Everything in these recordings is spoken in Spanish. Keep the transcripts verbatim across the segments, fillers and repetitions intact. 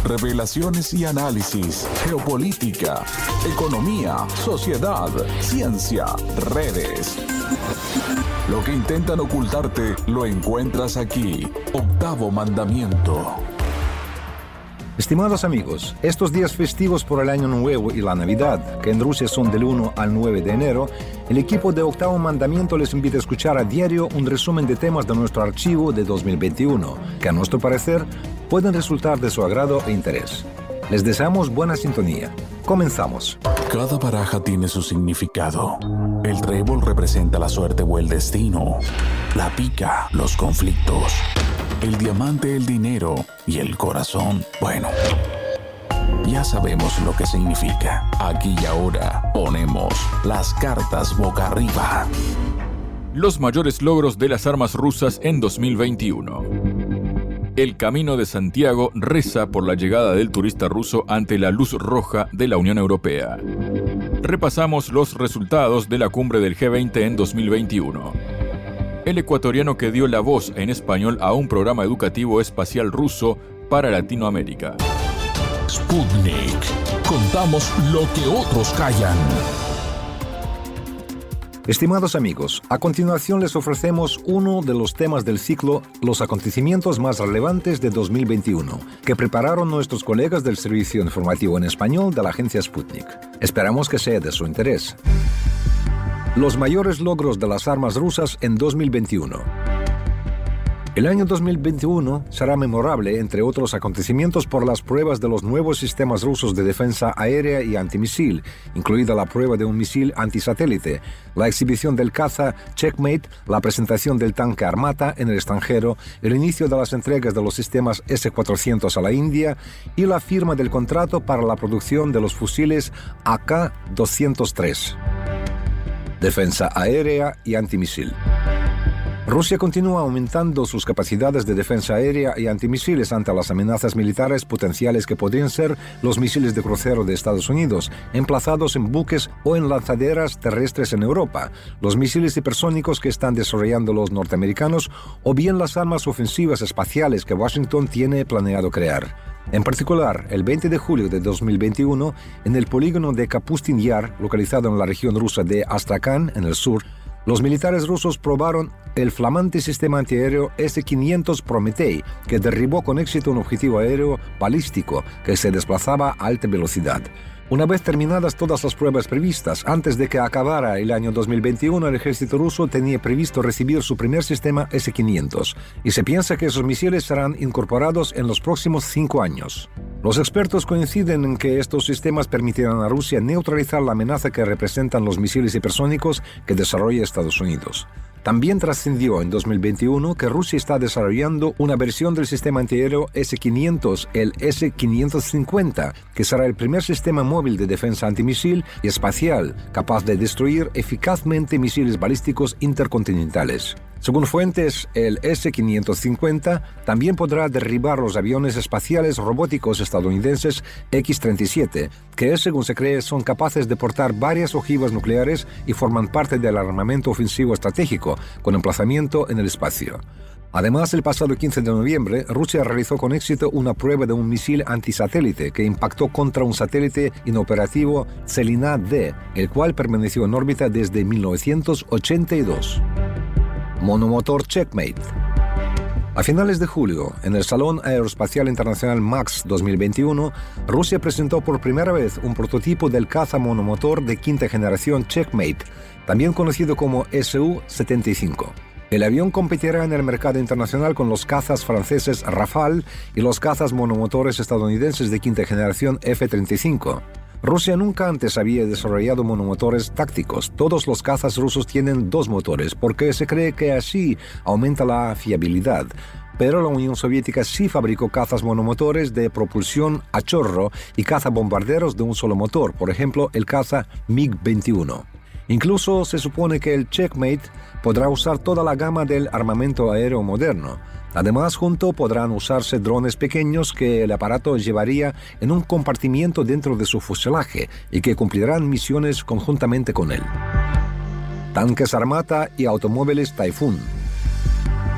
revelaciones y análisis, geopolítica, economía, sociedad, ciencia, redes. Lo que intentan ocultarte lo encuentras aquí. Octavo Mandamiento. Estimados amigos, estos días festivos por el Año Nuevo y la Navidad, que en Rusia son del uno al nueve de enero, el equipo de Octavo Mandamiento les invita a escuchar a diario un resumen de temas de nuestro archivo de dos mil veintiuno, que a nuestro parecer pueden resultar de su agrado e interés. Les deseamos buena sintonía. Comenzamos. Cada baraja tiene su significado. El trébol representa la suerte o el destino. La pica, los conflictos. El diamante, el dinero. Y el corazón, bueno, ya sabemos lo que significa. Aquí y ahora ponemos las cartas boca arriba. Los mayores logros de las armas rusas en dos mil veintiuno. El Camino de Santiago reza por la llegada del turista ruso ante la luz roja de la Unión Europea. Repasamos los resultados de la cumbre del G veinte en dos mil veintiuno. El ecuatoriano que dio la voz en español a un programa educativo espacial ruso para Latinoamérica. Sputnik. Contamos lo que otros callan. Estimados amigos, a continuación les ofrecemos uno de los temas del ciclo Los acontecimientos más relevantes de dos mil veintiuno, que prepararon nuestros colegas del Servicio Informativo en Español de la agencia Sputnik. Esperamos que sea de su interés. Los mayores logros de las armas rusas en dos mil veintiuno. El año dos mil veintiuno será memorable, entre otros acontecimientos, por las pruebas de los nuevos sistemas rusos de defensa aérea y antimisil, incluida la prueba de un misil antisatélite, la exhibición del caza Checkmate, la presentación del tanque Armata en el extranjero, el inicio de las entregas de los sistemas ese cuatrocientos a la India y la firma del contrato para la producción de los fusiles A K doscientos tres. Defensa aérea y antimisil. Rusia continúa aumentando sus capacidades de defensa aérea y antimisiles ante las amenazas militares potenciales que podrían ser los misiles de crucero de Estados Unidos, emplazados en buques o en lanzaderas terrestres en Europa, los misiles hipersónicos que están desarrollando los norteamericanos o bien las armas ofensivas espaciales que Washington tiene planeado crear. En particular, el veinte de julio de dos mil veintiuno, en el polígono de Kapustin Yar, localizado en la región rusa de Astrakhan, en el sur, los militares rusos probaron el flamante sistema antiaéreo ese quinientos Prometei, que derribó con éxito un objetivo aéreo balístico que se desplazaba a alta velocidad. Una vez terminadas todas las pruebas previstas, antes de que acabara el año dos mil veintiuno, el ejército ruso tenía previsto recibir su primer sistema ese quinientos, y se piensa que esos misiles serán incorporados en los próximos cinco años. Los expertos coinciden en que estos sistemas permitirán a Rusia neutralizar la amenaza que representan los misiles hipersónicos que desarrolla Estados Unidos. También trascendió en dos mil veintiuno que Rusia está desarrollando una versión del sistema antiaéreo ese quinientos, el ese quinientos cincuenta, que será el primer sistema móvil de defensa antimisil y espacial capaz de destruir eficazmente misiles balísticos intercontinentales. Según fuentes, el ese quinientos cincuenta también podrá derribar los aviones espaciales robóticos estadounidenses equis treinta y siete, que según se cree son capaces de portar varias ojivas nucleares y forman parte del armamento ofensivo estratégico, con emplazamiento en el espacio. Además, el pasado quince de noviembre, Rusia realizó con éxito una prueba de un misil antisatélite que impactó contra un satélite inoperativo Tselina D, el cual permaneció en órbita desde mil novecientos ochenta y dos. Monomotor Checkmate. A finales de julio, en el Salón Aeroespacial Internacional MAX dos mil veintiuno, Rusia presentó por primera vez un prototipo del caza monomotor de quinta generación Checkmate, también conocido como ese u setenta y cinco. El avión competirá en el mercado internacional con los cazas franceses Rafale y los cazas monomotores estadounidenses de quinta generación efe treinta y cinco. Rusia nunca antes había desarrollado monomotores tácticos. Todos los cazas rusos tienen dos motores porque se cree que así aumenta la fiabilidad. Pero la Unión Soviética sí fabricó cazas monomotores de propulsión a chorro y cazabombarderos de un solo motor, por ejemplo el caza mig veintiuno. Incluso se supone que el Checkmate podrá usar toda la gama del armamento aéreo moderno. Además, junto podrán usarse drones pequeños que el aparato llevaría en un compartimiento dentro de su fuselaje y que cumplirán misiones conjuntamente con él. Tanques Armata y automóviles Typhoon.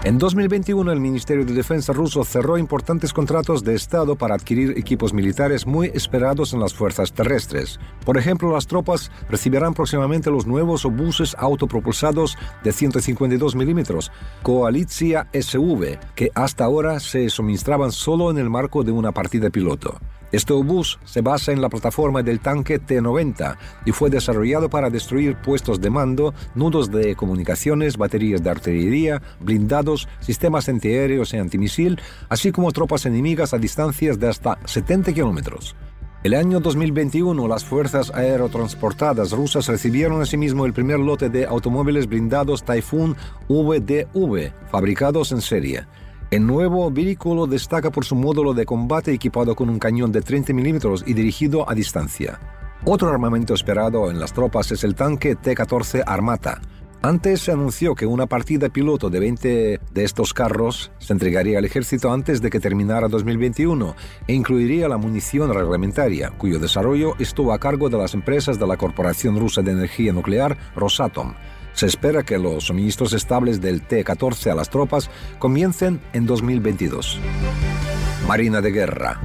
En dos mil veintiuno, el Ministerio de Defensa ruso cerró importantes contratos de Estado para adquirir equipos militares muy esperados en las fuerzas terrestres. Por ejemplo, las tropas recibirán próximamente los nuevos obuses autopropulsados de ciento cincuenta y dos milímetros, Koalitsiya S V, que hasta ahora se suministraban solo en el marco de una partida piloto. Este obús se basa en la plataforma del tanque T noventa y fue desarrollado para destruir puestos de mando, nudos de comunicaciones, baterías de artillería, blindados, sistemas antiaéreos y antimisil, así como tropas enemigas a distancias de hasta setenta kilómetros. El año dos mil veintiuno, las fuerzas aerotransportadas rusas recibieron asimismo el primer lote de automóviles blindados Typhoon V D V, fabricados en serie. El nuevo vehículo destaca por su módulo de combate equipado con un cañón de treinta milímetros y dirigido a distancia. Otro armamento esperado en las tropas es el tanque T catorce Armata. Antes se anunció que una partida piloto de veinte de estos carros se entregaría al ejército antes de que terminara dos mil veintiuno e incluiría la munición reglamentaria, cuyo desarrollo estuvo a cargo de las empresas de la Corporación Rusa de Energía Nuclear, Rosatom. Se espera que los suministros estables del T catorce a las tropas comiencen en dos mil veintidós. Marina de Guerra.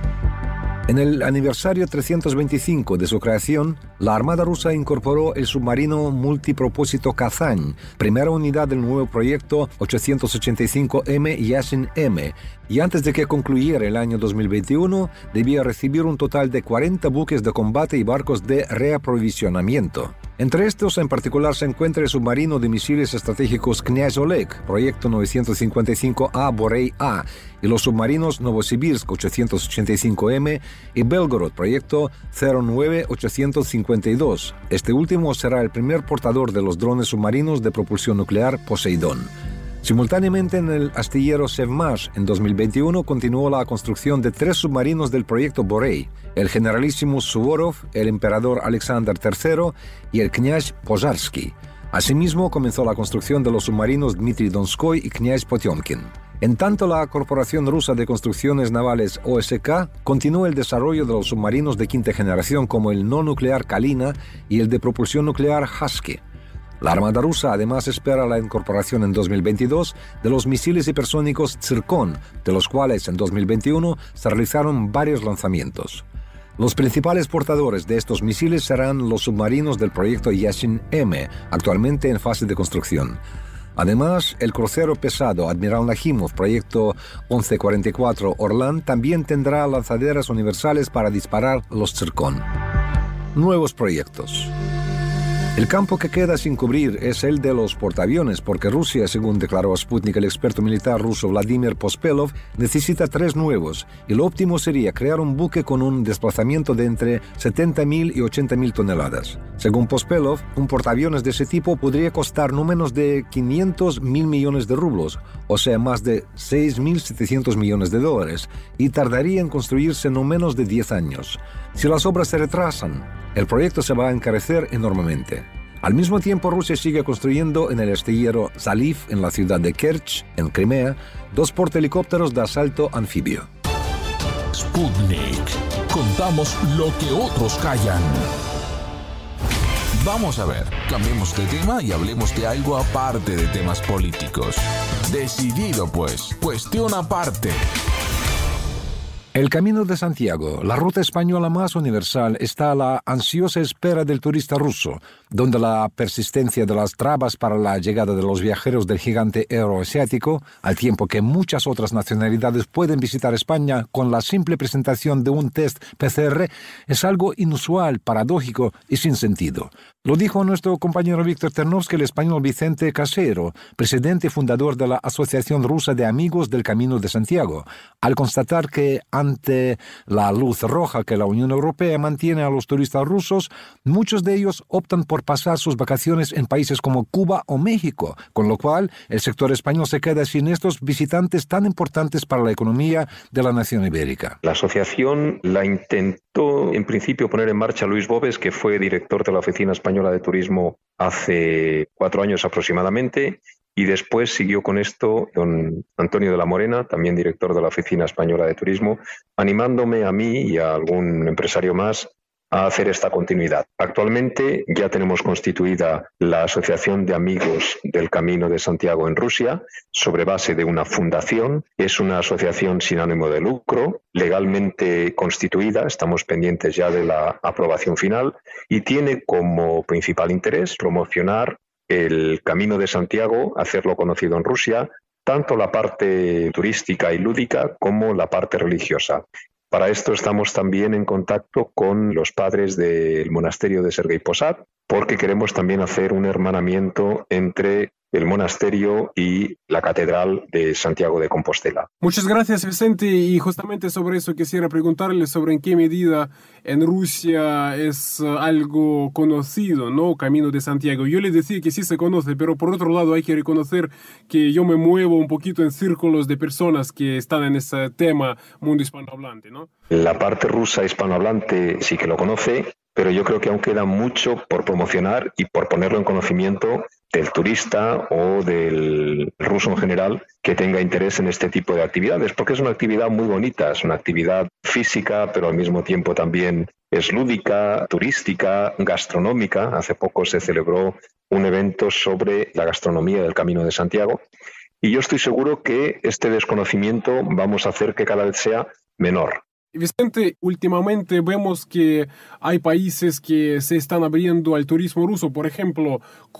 En el aniversario trescientos veinticinco de su creación, la Armada rusa incorporó el submarino multipropósito Kazán, primera unidad del nuevo proyecto ochocientos ochenta y cinco M Yasin M, y antes de que concluyera el año dos mil veintiuno, debía recibir un total de cuarenta buques de combate y barcos de reaprovisionamiento. Entre estos, en particular, se encuentra el submarino de misiles estratégicos Knyaz Oleg, proyecto novecientos cincuenta y cinco A Borei A, y los submarinos Novosibirsk ochocientos ochenta y cinco M y Belgorod, proyecto cero nueve ochocientos cincuenta y dos. Este último será el primer portador de los drones submarinos de propulsión nuclear Poseidón. Simultáneamente, en el astillero Sevmash, en dos mil veintiuno, continuó la construcción de tres submarinos del proyecto Borei, el Generalissimus Suvorov, el Emperador Alexander tercero y el Knyaz Pozarsky. Asimismo, comenzó la construcción de los submarinos Dmitry Donskoy y Knyaz Potyomkin. En tanto, la Corporación Rusa de Construcciones Navales O S K continuó el desarrollo de los submarinos de quinta generación como el no nuclear Kalina y el de propulsión nuclear Husky. La Armada rusa además espera la incorporación en dos mil veintidós de los misiles hipersónicos Tsirkon, de los cuales en dos mil veintiuno se realizaron varios lanzamientos. Los principales portadores de estos misiles serán los submarinos del proyecto Yasin M, actualmente en fase de construcción. Además, el crucero pesado Admiral Najimov, proyecto once cuarenta y cuatro Orlan, también tendrá lanzaderas universales para disparar los Tsirkon. Nuevos proyectos. El campo que queda sin cubrir es el de los portaaviones, porque Rusia, según declaró Sputnik el experto militar ruso Vladimir Pospelov, necesita tres nuevos, y lo óptimo sería crear un buque con un desplazamiento de entre setenta mil y ochenta mil toneladas. Según Pospelov, un portaaviones de ese tipo podría costar no menos de quinientos mil millones de rublos, o sea, más de seis mil setecientos millones de dólares, y tardaría en construirse no menos de diez años. Si las obras se retrasan, el proyecto se va a encarecer enormemente. Al mismo tiempo, Rusia sigue construyendo en el astillero Zaliv, en la ciudad de Kerch, en Crimea, dos portahelicópteros de asalto anfibio. Sputnik. Contamos lo que otros callan. Vamos a ver, cambiemos de tema y hablemos de algo aparte de temas políticos. Decidido pues, cuestión aparte. El Camino de Santiago, la ruta española más universal, está a la ansiosa espera del turista ruso, donde la persistencia de las trabas para la llegada de los viajeros del gigante euroasiático, al tiempo que muchas otras nacionalidades pueden visitar España con la simple presentación de un test P C R, es algo inusual, paradójico y sin sentido. Lo dijo nuestro compañero Víctor Ternovsky, el español Vicente Casero, presidente y fundador de la Asociación Rusa de Amigos del Camino de Santiago, al constatar que ante la luz roja que la Unión Europea mantiene a los turistas rusos, muchos de ellos optan por pasar sus vacaciones en países como Cuba o México, con lo cual el sector español se queda sin estos visitantes tan importantes para la economía de la nación ibérica. La asociación la intentó en principio poner en marcha Luis Bobes, que fue director de la Oficina Española de Turismo hace cuatro años aproximadamente, y después siguió con esto don Antonio de la Morena, también director de la Oficina Española de Turismo, animándome a mí y a algún empresario más a hacer esta continuidad. Actualmente ya tenemos constituida la Asociación de Amigos del Camino de Santiago en Rusia sobre base de una fundación. Es una asociación sin ánimo de lucro, legalmente constituida, estamos pendientes ya de la aprobación final, y tiene como principal interés promocionar el Camino de Santiago, hacerlo conocido en Rusia, tanto la parte turística y lúdica como la parte religiosa. Para esto estamos también en contacto con los padres del monasterio de Sergei Posad, porque queremos también hacer un hermanamiento entre el monasterio y la catedral de Santiago de Compostela. Muchas gracias, Vicente, y justamente sobre eso quisiera preguntarle sobre en qué medida en Rusia es algo conocido, ¿no? Camino de Santiago. Yo le decía que sí se conoce, pero por otro lado hay que reconocer que yo me muevo un poquito en círculos de personas que están en ese tema mundo hispanohablante, ¿no? La parte rusa hispanohablante sí que lo conoce, pero yo creo que aún queda mucho por promocionar y por ponerlo en conocimiento del turista o del ruso en general que tenga interés en este tipo de actividades, porque es una actividad muy bonita, es una actividad física, pero al mismo tiempo también es lúdica, turística, gastronómica. Hace poco se celebró un evento sobre la gastronomía del Camino de Santiago y yo estoy seguro que este desconocimiento vamos a hacer que cada vez sea menor. Vicente, últimamente vemos que hay países que se están abriendo al turismo ruso. Por ejemplo,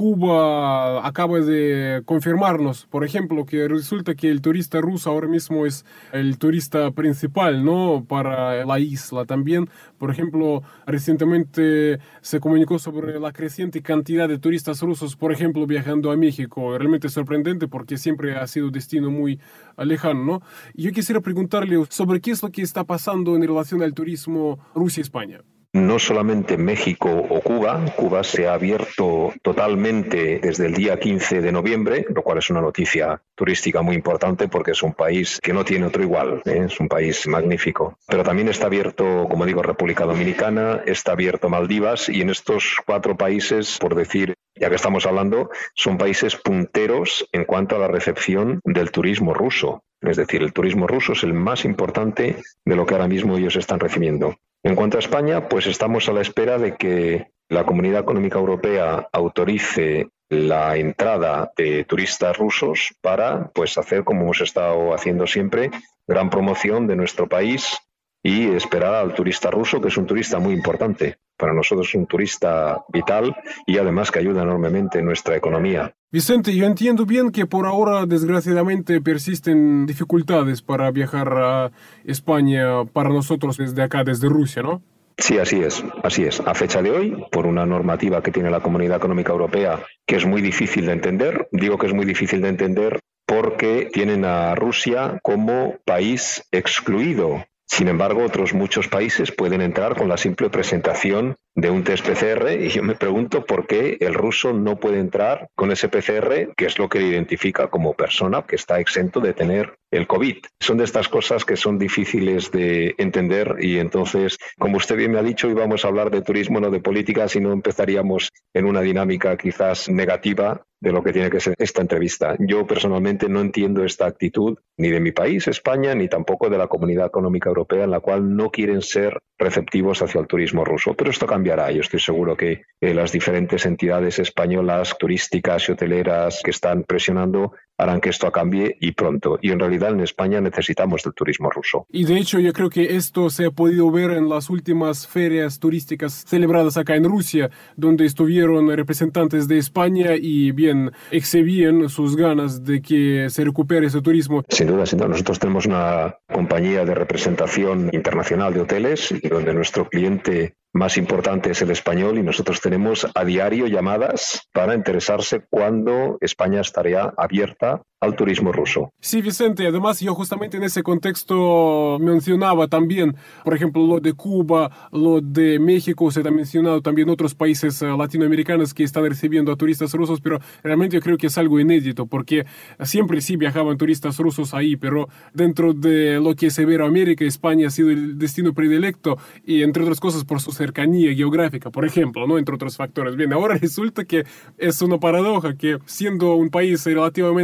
Cuba acaba de confirmarnos, por ejemplo, que resulta que el turista ruso ahora mismo es el turista principal, ¿no? Para la isla también. Por ejemplo, recientemente se comunicó sobre la creciente cantidad de turistas rusos, por ejemplo, viajando a México. Realmente sorprendente porque siempre ha sido un destino muy lejano, ¿no? Yo quisiera preguntarle sobre qué es lo que está pasando en relación al turismo Rusia-España. No solamente México o Cuba, Cuba se ha abierto totalmente desde el día quince de noviembre, lo cual es una noticia turística muy importante porque es un país que no tiene otro igual, ¿eh? Es un país magnífico. Pero también está abierto, como digo, República Dominicana, está abierto Maldivas, y en estos cuatro países, por decir, ya que estamos hablando, son países punteros en cuanto a la recepción del turismo ruso. Es decir, el turismo ruso es el más importante de lo que ahora mismo ellos están recibiendo. En cuanto a España, pues estamos a la espera de que la Comunidad Económica Europea autorice la entrada de turistas rusos para, pues, hacer, como hemos estado haciendo siempre, gran promoción de nuestro país y esperar al turista ruso, que es un turista muy importante. Para nosotros es un turista vital y además que ayuda enormemente en nuestra economía. Vicente, yo entiendo bien que por ahora, desgraciadamente, persisten dificultades para viajar a España para nosotros desde acá, desde Rusia, ¿no? Sí, así es, así es. A fecha de hoy, por una normativa que tiene la Comunidad Económica Europea, que es muy difícil de entender, digo que es muy difícil de entender porque tienen a Rusia como país excluido. Sin embargo, otros muchos países pueden entrar con la simple presentación de un test P C R, y yo me pregunto por qué el ruso no puede entrar con ese P C R, que es lo que le identifica como persona que está exento de tener el COVID. Son de estas cosas que son difíciles de entender, y entonces, como usted bien me ha dicho, íbamos a hablar de turismo, no de política, si no empezaríamos en una dinámica quizás negativa de lo que tiene que ser esta entrevista. Yo personalmente no entiendo esta actitud ni de mi país, España, ni tampoco de la Comunidad Económica Europea, en la cual no quieren ser receptivos hacia el turismo ruso. Pero esto cambiará. Yo estoy seguro que eh, las diferentes entidades españolas, turísticas y hoteleras que están presionando harán que esto cambie, y pronto. Y en realidad en España necesitamos del turismo ruso. Y de hecho yo creo que esto se ha podido ver en las últimas ferias turísticas celebradas acá en Rusia, donde estuvieron representantes de España y bien exhibían sus ganas de que se recupere ese turismo. Sin duda, sin duda. Nosotros tenemos una compañía de representación internacional de hoteles, donde nuestro cliente más importante es el español, y nosotros tenemos a diario llamadas para interesarse cuándo España estaría abierta al turismo ruso. Sí, Vicente, además yo justamente en ese contexto mencionaba también, por ejemplo, lo de Cuba, lo de México, se ha mencionado también otros países latinoamericanos que están recibiendo a turistas rusos, pero realmente yo creo que es algo inédito, porque siempre sí viajaban turistas rusos ahí, pero dentro de lo que es Iberoamérica, España ha sido el destino predilecto, y entre otras cosas por su cercanía geográfica, por ejemplo, ¿no? Entre otros factores. Bien, ahora resulta que es una paradoja que siendo un país relativamente tan cercano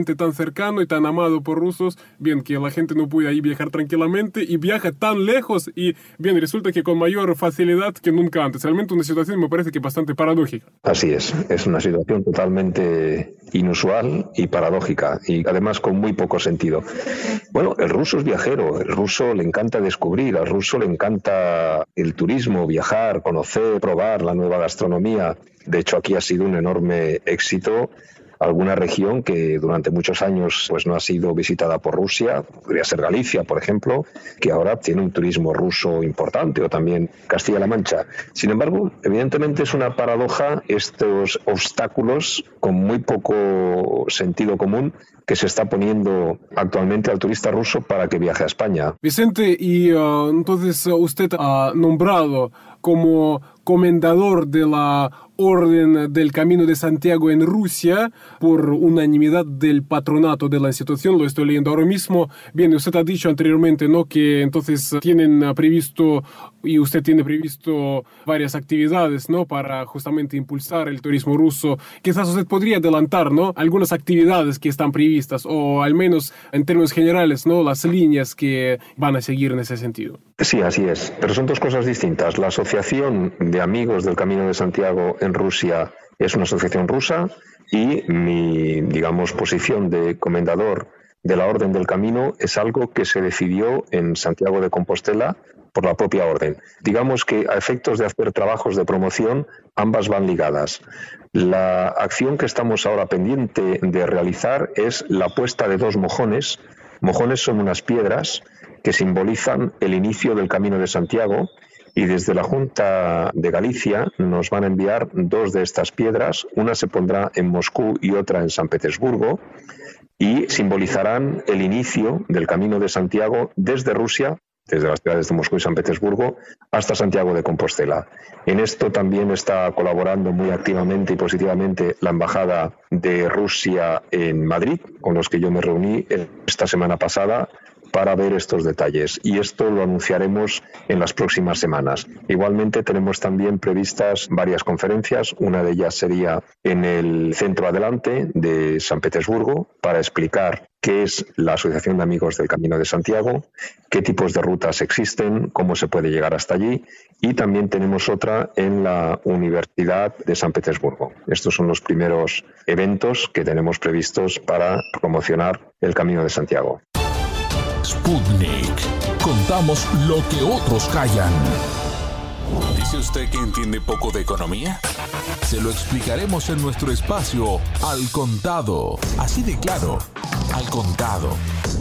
cercano y tan amado por rusos, bien, que la gente no puede ahí viajar tranquilamente y viaja tan lejos y, bien, resulta que con mayor facilidad que nunca antes. Realmente una situación me parece que bastante paradójica. Así es, es una situación totalmente inusual y paradójica y además con muy poco sentido. Bueno, el ruso es viajero, el ruso le encanta descubrir, al ruso le encanta el turismo, viajar, conocer, probar la nueva gastronomía. De hecho, aquí ha sido un enorme éxito alguna región que durante muchos años pues no ha sido visitada por Rusia, podría ser Galicia, por ejemplo, que ahora tiene un turismo ruso importante, o también Castilla-La Mancha. Sin embargo, evidentemente es una paradoja estos obstáculos con muy poco sentido común que se está poniendo actualmente al turista ruso para que viaje a España. Vicente, y uh, entonces usted ha nombrado como comendador de la Orden del Camino de Santiago en Rusia por unanimidad del patronato de la institución, lo estoy leyendo ahora mismo. Bien, usted ha dicho anteriormente, ¿no?, que entonces tienen previsto y usted tiene previsto varias actividades, ¿no?, para justamente impulsar el turismo ruso. Quizás usted podría adelantar, ¿no?, algunas actividades que están previstas o al menos en términos generales, ¿no?, las líneas que van a seguir en ese sentido. Sí, así es, pero son dos cosas distintas. La Asociación de Amigos del Camino de Santiago en Rusia es una asociación rusa y mi, digamos, posición de comendador de la Orden del Camino es algo que se decidió en Santiago de Compostela por la propia orden. Digamos que a efectos de hacer trabajos de promoción, ambas van ligadas. La acción que estamos ahora pendiente de realizar es la puesta de dos mojones. Mojones son unas piedras que simbolizan el inicio del Camino de Santiago, y desde la Junta de Galicia nos van a enviar dos de estas piedras. Una se pondrá en Moscú y otra en San Petersburgo, y simbolizarán el inicio del Camino de Santiago desde Rusia, desde las ciudades de Moscú y San Petersburgo, hasta Santiago de Compostela. En esto también está colaborando muy activamente y positivamente la Embajada de Rusia en Madrid, con los que yo me reuní esta semana pasada para ver estos detalles, y esto lo anunciaremos en las próximas semanas. Igualmente tenemos también previstas varias conferencias. Una de ellas sería en el Centro Adelante de San Petersburgo para explicar qué es la Asociación de Amigos del Camino de Santiago, qué tipos de rutas existen, cómo se puede llegar hasta allí, y también tenemos otra en la Universidad de San Petersburgo. Estos son los primeros eventos que tenemos previstos para promocionar el Camino de Santiago. Sputnik. Contamos lo que otros callan. ¿Dice usted que entiende poco de economía? Se lo explicaremos en nuestro espacio Al Contado. Así de claro, Al Contado.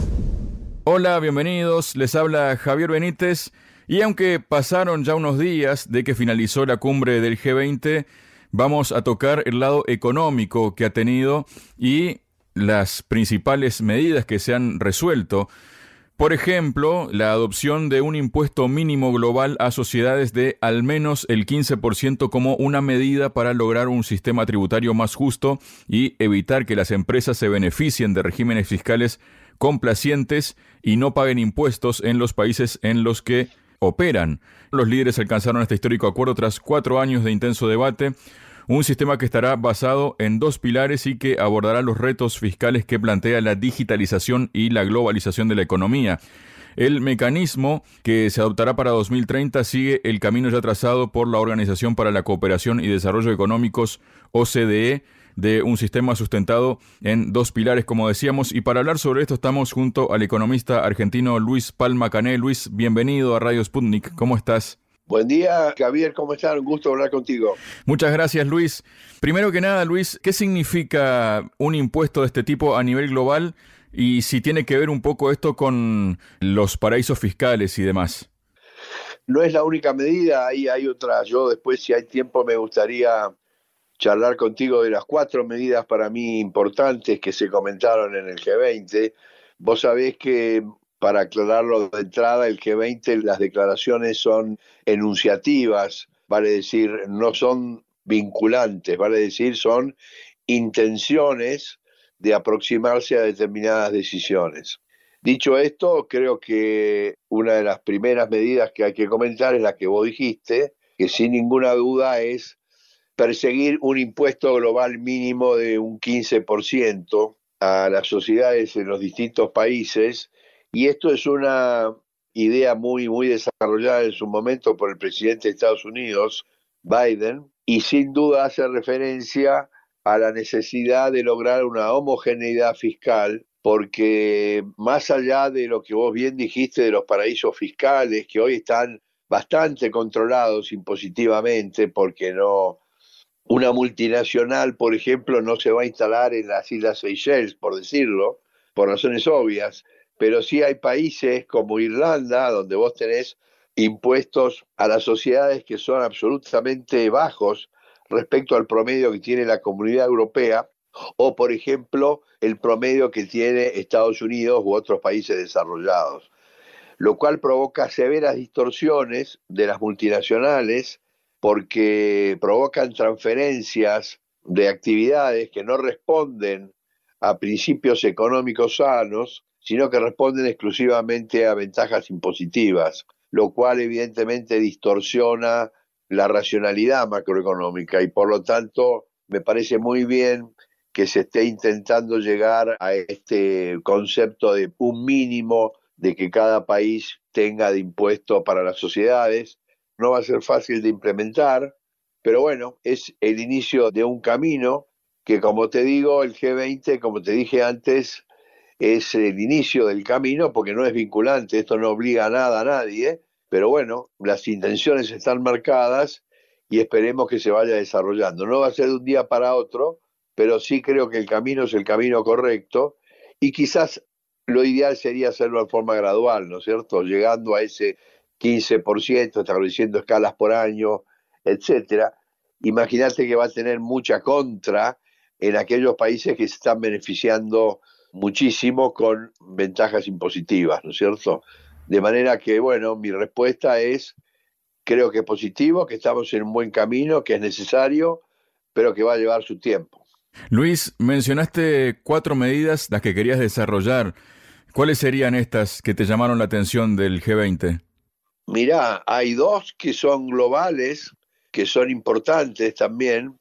Hola, bienvenidos. Les habla Javier Benítez. Y aunque pasaron ya unos días de que finalizó la cumbre del G veinte, vamos a tocar el lado económico que ha tenido y las principales medidas que se han resuelto. Por ejemplo, la adopción de un impuesto mínimo global a sociedades de al menos el quince por ciento como una medida para lograr un sistema tributario más justo y evitar que las empresas se beneficien de regímenes fiscales complacientes y no paguen impuestos en los países en los que operan. Los líderes alcanzaron este histórico acuerdo tras cuatro años de intenso debate. Un sistema que estará basado en dos pilares y que abordará los retos fiscales que plantea la digitalización y la globalización de la economía. El mecanismo que se adoptará para dos mil treinta sigue el camino ya trazado por la Organización para la Cooperación y Desarrollo Económicos, O C D E, de un sistema sustentado en dos pilares, como decíamos. Y para hablar sobre esto estamos junto al economista argentino Luis Palma Cané. Luis, bienvenido a Radio Sputnik. ¿Cómo estás? Buen día, Javier, ¿cómo estás? Un gusto hablar contigo. Muchas gracias, Luis. Primero que nada, Luis, ¿qué significa un impuesto de este tipo a nivel global y si tiene que ver un poco esto con los paraísos fiscales y demás? No es la única medida, ahí hay otras. Yo después, si hay tiempo, me gustaría charlar contigo de las cuatro medidas para mí importantes que se comentaron en el G veinte. Vos sabés que, para aclararlo de entrada, el G veinte, las declaraciones son enunciativas, vale decir, no son vinculantes, vale decir, son intenciones de aproximarse a determinadas decisiones. Dicho esto, creo que una de las primeras medidas que hay que comentar es la que vos dijiste, que sin ninguna duda es perseguir un impuesto global mínimo de un quince por ciento a las sociedades en los distintos países, y esto es una idea muy, muy desarrollada en su momento por el presidente de Estados Unidos, Biden, y sin duda hace referencia a la necesidad de lograr una homogeneidad fiscal, porque más allá de lo que vos bien dijiste de los paraísos fiscales, que hoy están bastante controlados impositivamente, porque no, una multinacional, por ejemplo, no se va a instalar en las Islas Seychelles, por decirlo, por razones obvias, pero sí hay países como Irlanda, donde vos tenés impuestos a las sociedades que son absolutamente bajos respecto al promedio que tiene la Comunidad Europea, o por ejemplo el promedio que tiene Estados Unidos u otros países desarrollados, lo cual provoca severas distorsiones de las multinacionales porque provocan transferencias de actividades que no responden a principios económicos sanos, sino que responden exclusivamente a ventajas impositivas, lo cual evidentemente distorsiona la racionalidad macroeconómica y por lo tanto me parece muy bien que se esté intentando llegar a este concepto de un mínimo de que cada país tenga de impuesto para las sociedades. No va a ser fácil de implementar, pero bueno, es el inicio de un camino que, como te digo, el G veinte, como te dije antes, es el inicio del camino porque no es vinculante, esto no obliga a nada a nadie, pero bueno, las intenciones están marcadas y esperemos que se vaya desarrollando. No va a ser de un día para otro, pero sí creo que el camino es el camino correcto y quizás lo ideal sería hacerlo de forma gradual, ¿no es cierto? Llegando a ese quince por ciento, estableciendo escalas por año, etcétera. Imagínate que va a tener mucha contra en aquellos países que se están beneficiando muchísimo con ventajas impositivas, ¿no es cierto? De manera que, bueno, mi respuesta es, creo que es positivo, que estamos en un buen camino, que es necesario, pero que va a llevar su tiempo. Luis, mencionaste cuatro medidas las que querías desarrollar. ¿Cuáles serían estas que te llamaron la atención del G veinte? Mirá, hay dos que son globales, que son importantes también,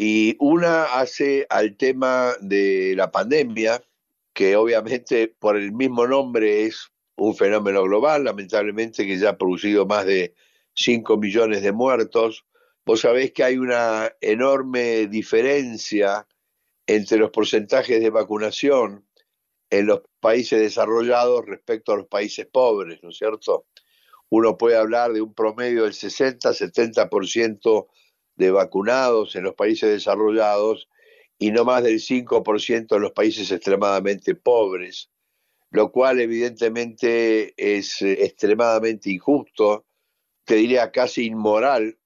y una hace al tema de la pandemia, que obviamente por el mismo nombre es un fenómeno global, lamentablemente que ya ha producido más de cinco millones de muertos. Vos sabés que hay una enorme diferencia entre los porcentajes de vacunación en los países desarrollados respecto a los países pobres, ¿no es cierto? Uno puede hablar de un promedio del sesenta a setenta por ciento de vacunados en los países desarrollados y no más del cinco por ciento en los países extremadamente pobres, lo cual evidentemente es extremadamente injusto, te diría casi inmoral,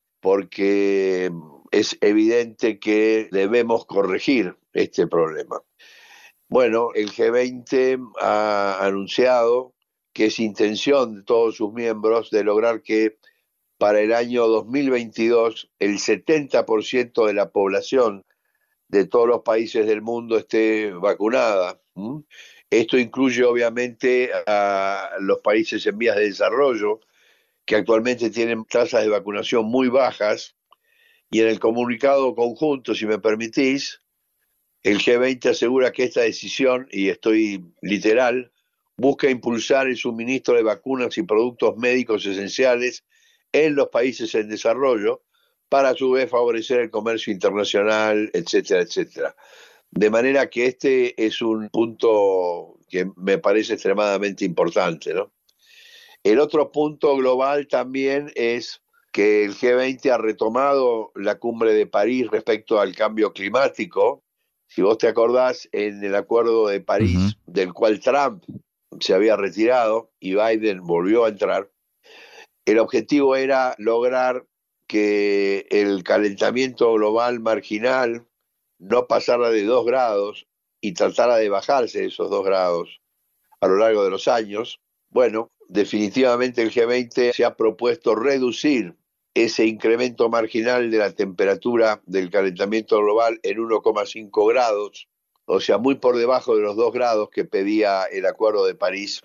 porque es evidente que debemos corregir este problema. Bueno, el G veinte ha anunciado que es intención de todos sus miembros de lograr que para el año dos mil veintidós el setenta por ciento de la población de todos los países del mundo esté vacunada. ¿Mm? Esto incluye obviamente a los países en vías de desarrollo, que actualmente tienen tasas de vacunación muy bajas, y en el comunicado conjunto, si me permitís, el G veinte asegura que esta decisión, y estoy literal, busca impulsar el suministro de vacunas y productos médicos esenciales en los países en desarrollo, para a su vez favorecer el comercio internacional, etcétera, etcétera. De manera que este es un punto que me parece extremadamente importante, ¿no? El otro punto global también es que el G veinte ha retomado la cumbre de París respecto al cambio climático. Si vos te acordás, en el acuerdo de París, uh-huh. del cual Trump se había retirado y Biden volvió a entrar, el objetivo era lograr que el calentamiento global marginal no pasara de dos grados y tratara de bajarse esos dos grados a lo largo de los años. Bueno, definitivamente el G veinte se ha propuesto reducir ese incremento marginal de la temperatura del calentamiento global en uno coma cinco grados, o sea, muy por debajo de los dos grados que pedía el Acuerdo de París.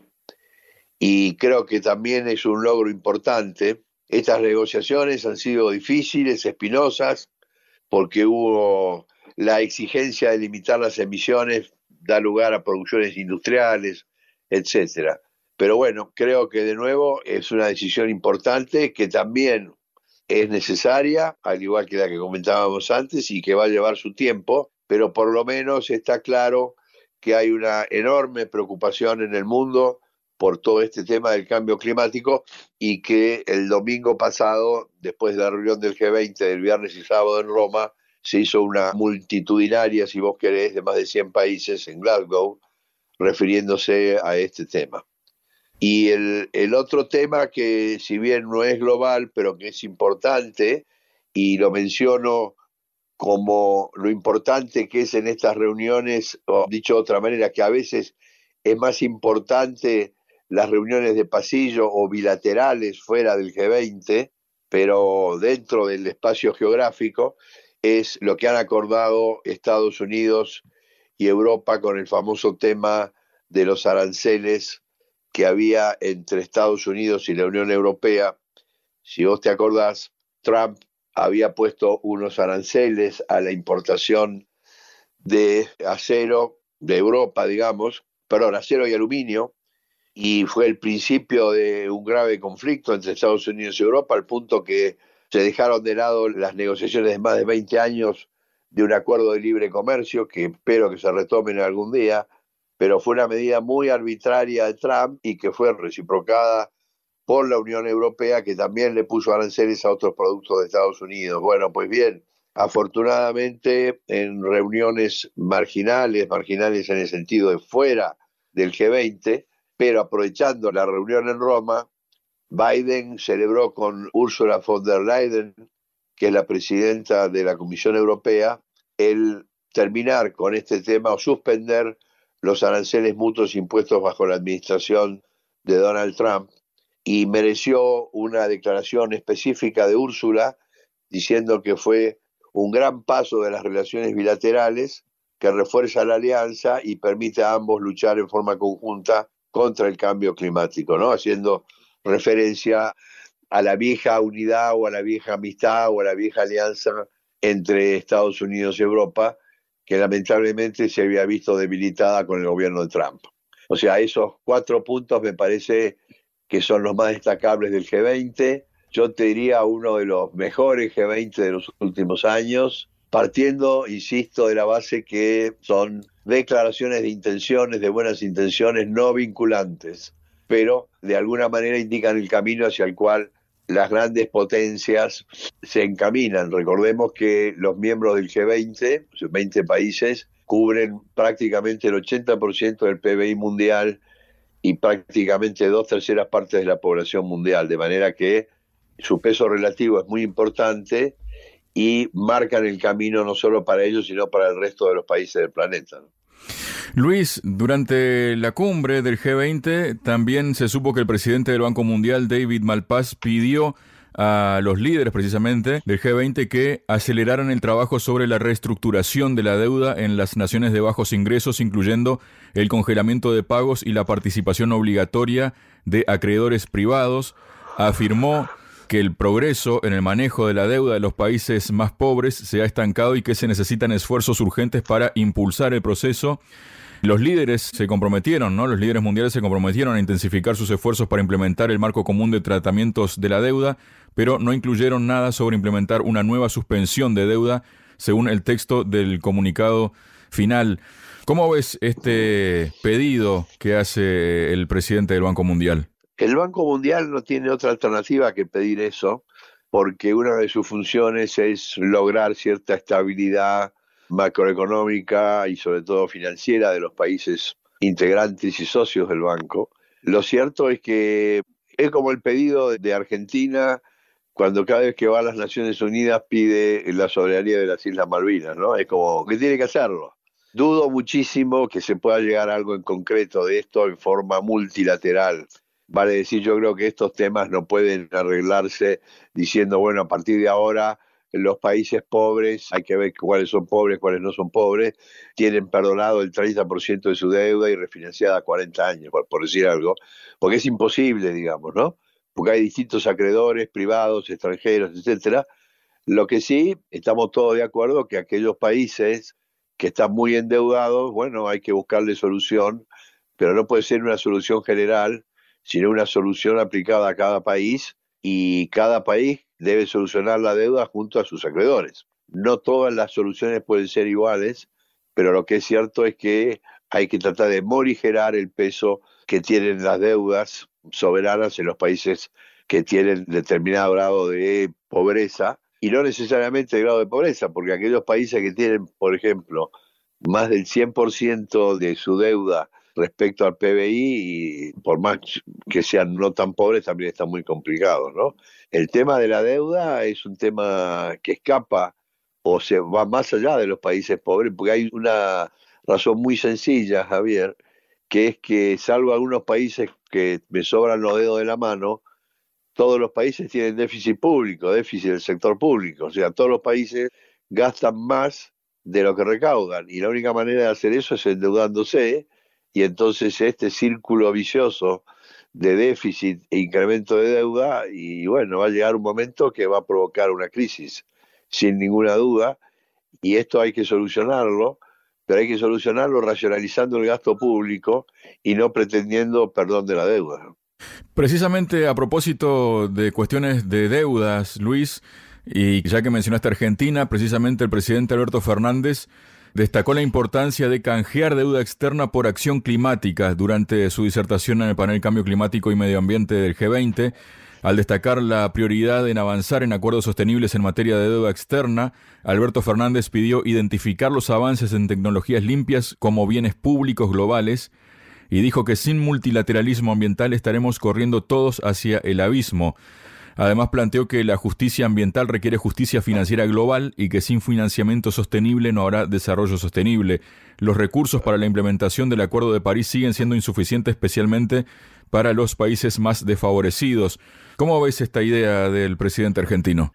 Y creo que también es un logro importante. Estas negociaciones han sido difíciles, espinosas, porque hubo la exigencia de limitar las emisiones da lugar a producciones industriales, etcétera. Pero bueno, creo que de nuevo es una decisión importante que también es necesaria, al igual que la que comentábamos antes, y que va a llevar su tiempo, pero por lo menos está claro que hay una enorme preocupación en el mundo por todo este tema del cambio climático y que el domingo pasado, después de la reunión del G veinte del viernes y sábado en Roma, se hizo una multitudinaria, si vos querés, de más de cien países en Glasgow, refiriéndose a este tema. Y el, el otro tema que, si bien no es global, pero que es importante, y lo menciono como lo importante que es en estas reuniones, o dicho de otra manera, que a veces es más importante las reuniones de pasillo o bilaterales fuera del G veinte, pero dentro del espacio geográfico, es lo que han acordado Estados Unidos y Europa con el famoso tema de los aranceles que había entre Estados Unidos y la Unión Europea. Si vos te acordás, Trump había puesto unos aranceles a la importación de acero de Europa, digamos, perdón, acero y aluminio, y fue el principio de un grave conflicto entre Estados Unidos y Europa, al punto que se dejaron de lado las negociaciones de más de veinte años de un acuerdo de libre comercio, que espero que se retomen algún día, pero fue una medida muy arbitraria de Trump y que fue reciprocada por la Unión Europea, que también le puso aranceles a otros productos de Estados Unidos. Bueno, pues bien, afortunadamente en reuniones marginales, marginales en el sentido de fuera del G veinte, pero aprovechando la reunión en Roma, Biden celebró con Ursula von der Leyen, que es la presidenta de la Comisión Europea, el terminar con este tema o suspender los aranceles mutuos impuestos bajo la administración de Donald Trump, y mereció una declaración específica de Úrsula diciendo que fue un gran paso de las relaciones bilaterales que refuerza la alianza y permite a ambos luchar en forma conjunta contra el cambio climático, ¿no? Haciendo referencia a la vieja unidad o a la vieja amistad o a la vieja alianza entre Estados Unidos y Europa, que lamentablemente se había visto debilitada con el gobierno de Trump. O sea, esos cuatro puntos me parece que son los más destacables del G veinte. Yo te diría uno de los mejores G veinte de los últimos años, partiendo, insisto, de la base que son declaraciones de intenciones, de buenas intenciones no vinculantes, pero de alguna manera indican el camino hacia el cual las grandes potencias se encaminan. Recordemos que los miembros del G veinte, veinte países, cubren prácticamente el ochenta por ciento del P B I mundial y prácticamente dos terceras partes de la población mundial, de manera que su peso relativo es muy importante y marcan el camino no solo para ellos, sino para el resto de los países del planeta, ¿no? Luis, durante la cumbre del G veinte también se supo que el presidente del Banco Mundial, David Malpass, pidió a los líderes precisamente del G veinte que aceleraran el trabajo sobre la reestructuración de la deuda en las naciones de bajos ingresos, incluyendo el congelamiento de pagos y la participación obligatoria de acreedores privados. Afirmó que el progreso en el manejo de la deuda de los países más pobres se ha estancado y que se necesitan esfuerzos urgentes para impulsar el proceso. Los líderes se comprometieron, ¿no? Los líderes mundiales se comprometieron a intensificar sus esfuerzos para implementar el marco común de tratamientos de la deuda, pero no incluyeron nada sobre implementar una nueva suspensión de deuda, según el texto del comunicado final. ¿Cómo ves este pedido que hace el presidente del Banco Mundial? El Banco Mundial no tiene otra alternativa que pedir eso, porque una de sus funciones es lograr cierta estabilidad macroeconómica y sobre todo financiera de los países integrantes y socios del banco. Lo cierto es que es como el pedido de Argentina cuando cada vez que va a las Naciones Unidas pide la soberanía de las Islas Malvinas, ¿no? Es como que tiene que hacerlo. Dudo muchísimo que se pueda llegar a algo en concreto de esto en forma multilateral. Vale decir, yo creo que estos temas no pueden arreglarse diciendo, bueno, a partir de ahora los países pobres, hay que ver cuáles son pobres, cuáles no son pobres, tienen perdonado el treinta por ciento de su deuda y refinanciada cuarenta años, por, por decir algo, porque es imposible, digamos, ¿no? Porque hay distintos acreedores, privados, extranjeros, etcétera. Lo que sí, estamos todos de acuerdo que aquellos países que están muy endeudados, bueno, hay que buscarle solución, pero no puede ser una solución general, sino una solución aplicada a cada país, y cada país debe solucionar la deuda junto a sus acreedores. No todas las soluciones pueden ser iguales, pero lo que es cierto es que hay que tratar de morigerar el peso que tienen las deudas soberanas en los países que tienen determinado grado de pobreza, y no necesariamente el grado de pobreza, porque aquellos países que tienen, por ejemplo, más del cien por ciento de su deuda respecto al P B I, y por más que sean no tan pobres, también están muy complicados, ¿no? El tema de la deuda es un tema que escapa o se va más allá de los países pobres, porque hay una razón muy sencilla, Javier, que es que salvo algunos países que me sobran los dedos de la mano, todos los países tienen déficit público, déficit del sector público, o sea, todos los países gastan más de lo que recaudan, y la única manera de hacer eso es endeudándose, y entonces este círculo vicioso de déficit e incremento de deuda, y bueno, va a llegar un momento que va a provocar una crisis, sin ninguna duda, y esto hay que solucionarlo, pero hay que solucionarlo racionalizando el gasto público y no pretendiendo perdón de la deuda. Precisamente a propósito de cuestiones de deudas, Luis, y ya que mencionaste Argentina, precisamente el presidente Alberto Fernández destacó la importancia de canjear deuda externa por acción climática durante su disertación en el panel Cambio Climático y Medio Ambiente del G veinte. Al destacar la prioridad en avanzar en acuerdos sostenibles en materia de deuda externa, Alberto Fernández pidió identificar los avances en tecnologías limpias como bienes públicos globales y dijo que sin multilateralismo ambiental estaremos corriendo todos hacia el abismo. Además planteó que la justicia ambiental requiere justicia financiera global y que sin financiamiento sostenible no habrá desarrollo sostenible. Los recursos para la implementación del Acuerdo de París siguen siendo insuficientes, especialmente para los países más desfavorecidos. ¿Cómo ves esta idea del presidente argentino?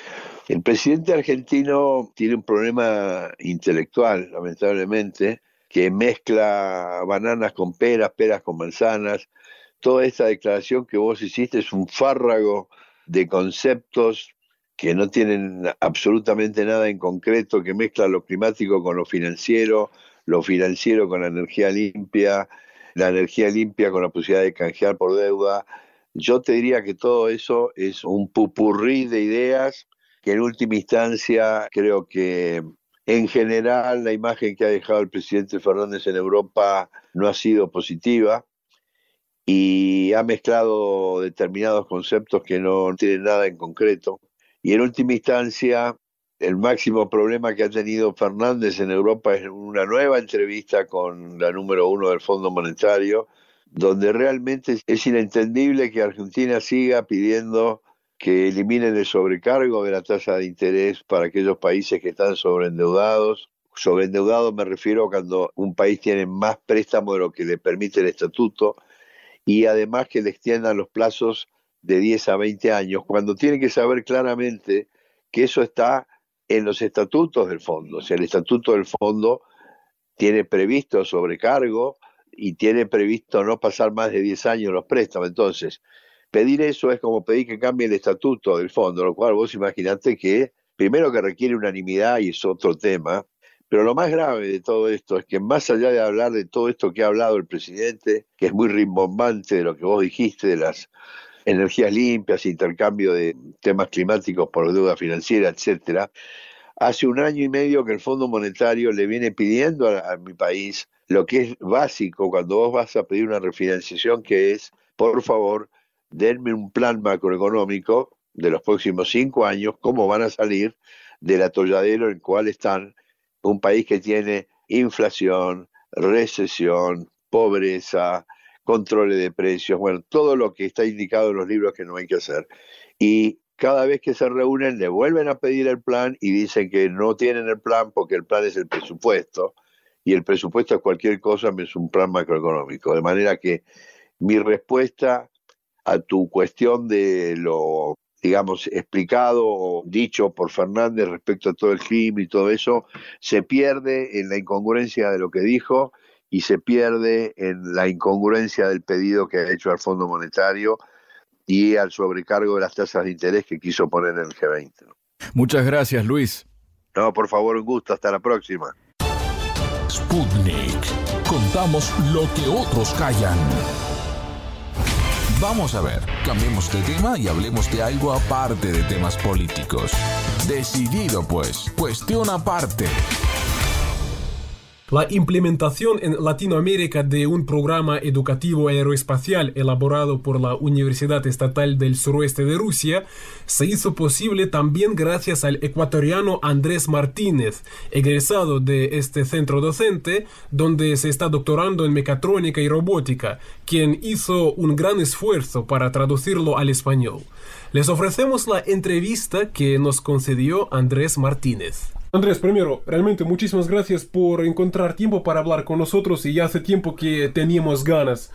El presidente argentino tiene un problema intelectual, lamentablemente, que mezcla bananas con peras, peras con manzanas. Toda esta declaración que vos hiciste es un fárrago de conceptos que no tienen absolutamente nada en concreto, que mezcla lo climático con lo financiero, lo financiero con la energía limpia, la energía limpia con la posibilidad de canjear por deuda. Yo te diría que todo eso es un pupurrí de ideas que en última instancia creo que en general la imagen que ha dejado el presidente Fernández en Europa no ha sido positiva y ha mezclado determinados conceptos que no tienen nada en concreto. Y en última instancia, el máximo problema que ha tenido Fernández en Europa es una nueva entrevista con la número uno del Fondo Monetario, donde realmente es inentendible que Argentina siga pidiendo que eliminen el sobrecargo de la tasa de interés para aquellos países que están sobreendeudados. Sobreendeudados me refiero a cuando un país tiene más préstamo de lo que le permite el estatuto, y además que le extiendan los plazos de diez a veinte años, cuando tiene que saber claramente que eso está en los estatutos del fondo. O sea, el estatuto del fondo tiene previsto sobrecargo y tiene previsto no pasar más de diez años los préstamos. Entonces, pedir eso es como pedir que cambie el estatuto del fondo, lo cual vos imaginate que, primero que requiere unanimidad y es otro tema, pero lo más grave de todo esto es que más allá de hablar de todo esto que ha hablado el presidente, que es muy rimbombante de lo que vos dijiste, de las energías limpias, intercambio de temas climáticos por deuda financiera, etcétera, hace un año y medio que el Fondo Monetario le viene pidiendo a, a mi país lo que es básico cuando vos vas a pedir una refinanciación, que es, por favor, denme un plan macroeconómico de los próximos cinco años, cómo van a salir del atolladero en el cual están, un país que tiene inflación, recesión, pobreza, controles de precios, bueno, todo lo que está indicado en los libros que no hay que hacer. Y cada vez que se reúnen le vuelven a pedir el plan y dicen que no tienen el plan porque el plan es el presupuesto, y el presupuesto es cualquier cosa menos un plan macroeconómico. De manera que mi respuesta a tu cuestión de lo, digamos, explicado o dicho por Fernández respecto a todo el clima y todo eso, se pierde en la incongruencia de lo que dijo y se pierde en la incongruencia del pedido que ha hecho al Fondo Monetario y al sobrecargo de las tasas de interés que quiso poner en el G veinte. Muchas gracias, Luis. No, por favor, un gusto. Hasta la próxima. contamos lo que otros callan. Vamos a ver, cambiemos de tema y hablemos de algo aparte de temas políticos. Decidido pues, cuestión aparte. La implementación en Latinoamérica de un programa educativo aeroespacial elaborado por la Universidad Estatal del Suroeste de Rusia se hizo posible también gracias al ecuatoriano Andrés Martínez, egresado de este centro docente, donde se está doctorando en mecatrónica y robótica, quien hizo un gran esfuerzo para traducirlo al español. Les ofrecemos la entrevista que nos concedió Andrés Martínez. Andrés, primero, realmente muchísimas gracias por encontrar tiempo para hablar con nosotros, y ya hace tiempo que teníamos ganas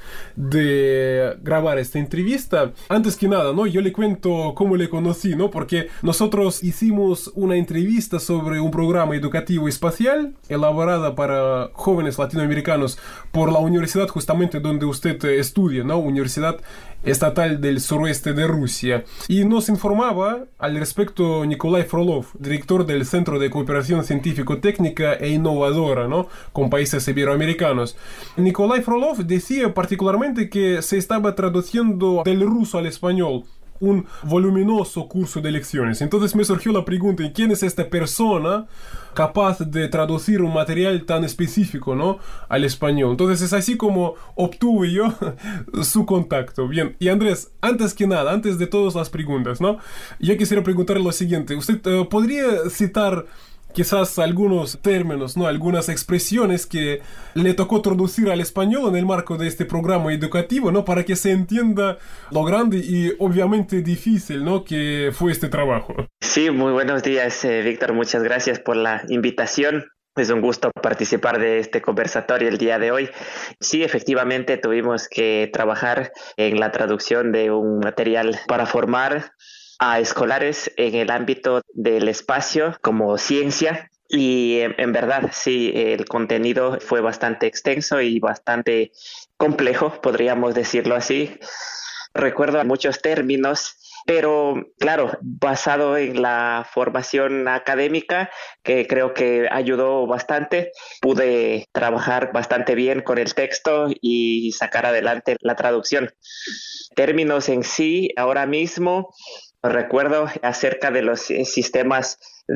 de grabar esta entrevista. Antes que nada, ¿no? Yo le cuento cómo le conocí, ¿no? Porque nosotros hicimos una entrevista sobre un programa educativo espacial elaborada para jóvenes latinoamericanos por la universidad justamente donde usted estudia, ¿no? Universidad Estatal del Suroeste de Rusia. Y nos informaba al respecto Nikolai Frolov, director del Centro de Cooperación Científico-Técnica e Innovadora, ¿no?, con países iberoamericanos. Nikolai Frolov decía particularmente que se estaba traduciendo del ruso al español un voluminoso curso de lecciones. Entonces me surgió la pregunta: ¿quién es esta persona capaz de traducir un material tan específico, ¿no?, al español? Entonces es así como obtuve yo su contacto. Bien, y Andrés, antes que nada, antes de todas las preguntas, ¿no?, yo quisiera preguntarle lo siguiente. ¿Usted uh, podría citar quizás algunos términos, ¿no?, algunas expresiones que le tocó traducir al español en el marco de este programa educativo, ¿no?, para que se entienda lo grande y obviamente difícil, ¿no?, que fue este trabajo? Sí, muy buenos días, eh, Víctor. Muchas gracias por la invitación. Es un gusto participar de este conversatorio el día de hoy. Sí, efectivamente tuvimos que trabajar en la traducción de un material para formar a escolares en el ámbito del espacio como ciencia, y en, en verdad sí, el contenido fue bastante extenso y bastante complejo, podríamos decirlo así. Recuerdo muchos términos, pero claro, basado en la formación académica, que creo que ayudó bastante, pude trabajar bastante bien con el texto y sacar adelante la traducción. Términos en sí, ahora mismo recuerdo acerca de los sistemas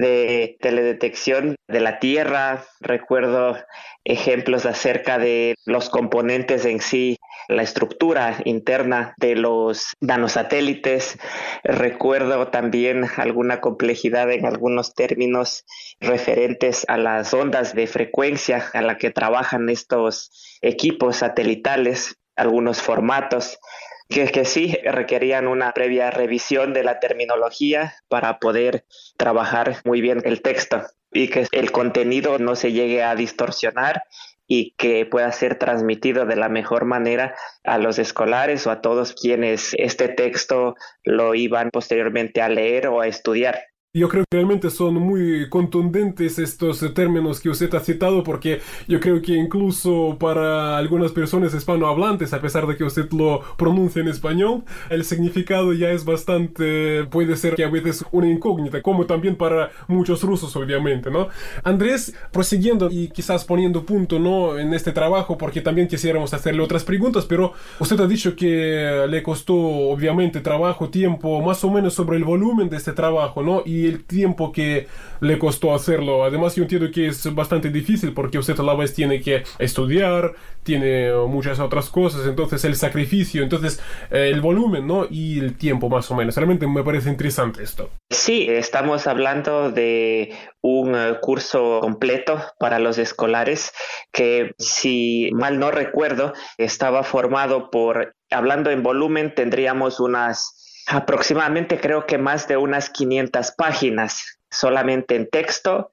de teledetección de la Tierra, recuerdo ejemplos acerca de los componentes en sí, la estructura interna de los nanosatélites. Recuerdo también alguna complejidad en algunos términos referentes a las ondas de frecuencia a la que trabajan estos equipos satelitales, algunos formatos que, que sí requerían una previa revisión de la terminología para poder trabajar muy bien el texto y que el contenido no se llegue a distorsionar y que pueda ser transmitido de la mejor manera a los escolares o a todos quienes este texto lo iban posteriormente a leer o a estudiar. Yo creo que realmente son muy contundentes estos términos que usted ha citado, porque yo creo que incluso para algunas personas hispanohablantes, a pesar de que usted lo pronuncia en español, el significado ya es bastante, puede ser que a veces una incógnita, como también para muchos rusos, obviamente, ¿no? Andrés, prosiguiendo y quizás poniendo punto, ¿no?, en este trabajo, porque también quisiéramos hacerle otras preguntas, pero usted ha dicho que le costó, obviamente, trabajo, tiempo, más o menos sobre el volumen de este trabajo, ¿no?, y el tiempo que le costó hacerlo. Además, yo entiendo que es bastante difícil porque usted a la vez tiene que estudiar, tiene muchas otras cosas, entonces el sacrificio, entonces eh, el volumen, ¿no?, y el tiempo más o menos. Realmente me parece interesante esto. Sí, estamos hablando de un uh, curso completo para los escolares que, si mal no recuerdo, estaba formado por, hablando en volumen, tendríamos unas aproximadamente, creo que más de unas quinientas páginas solamente en texto,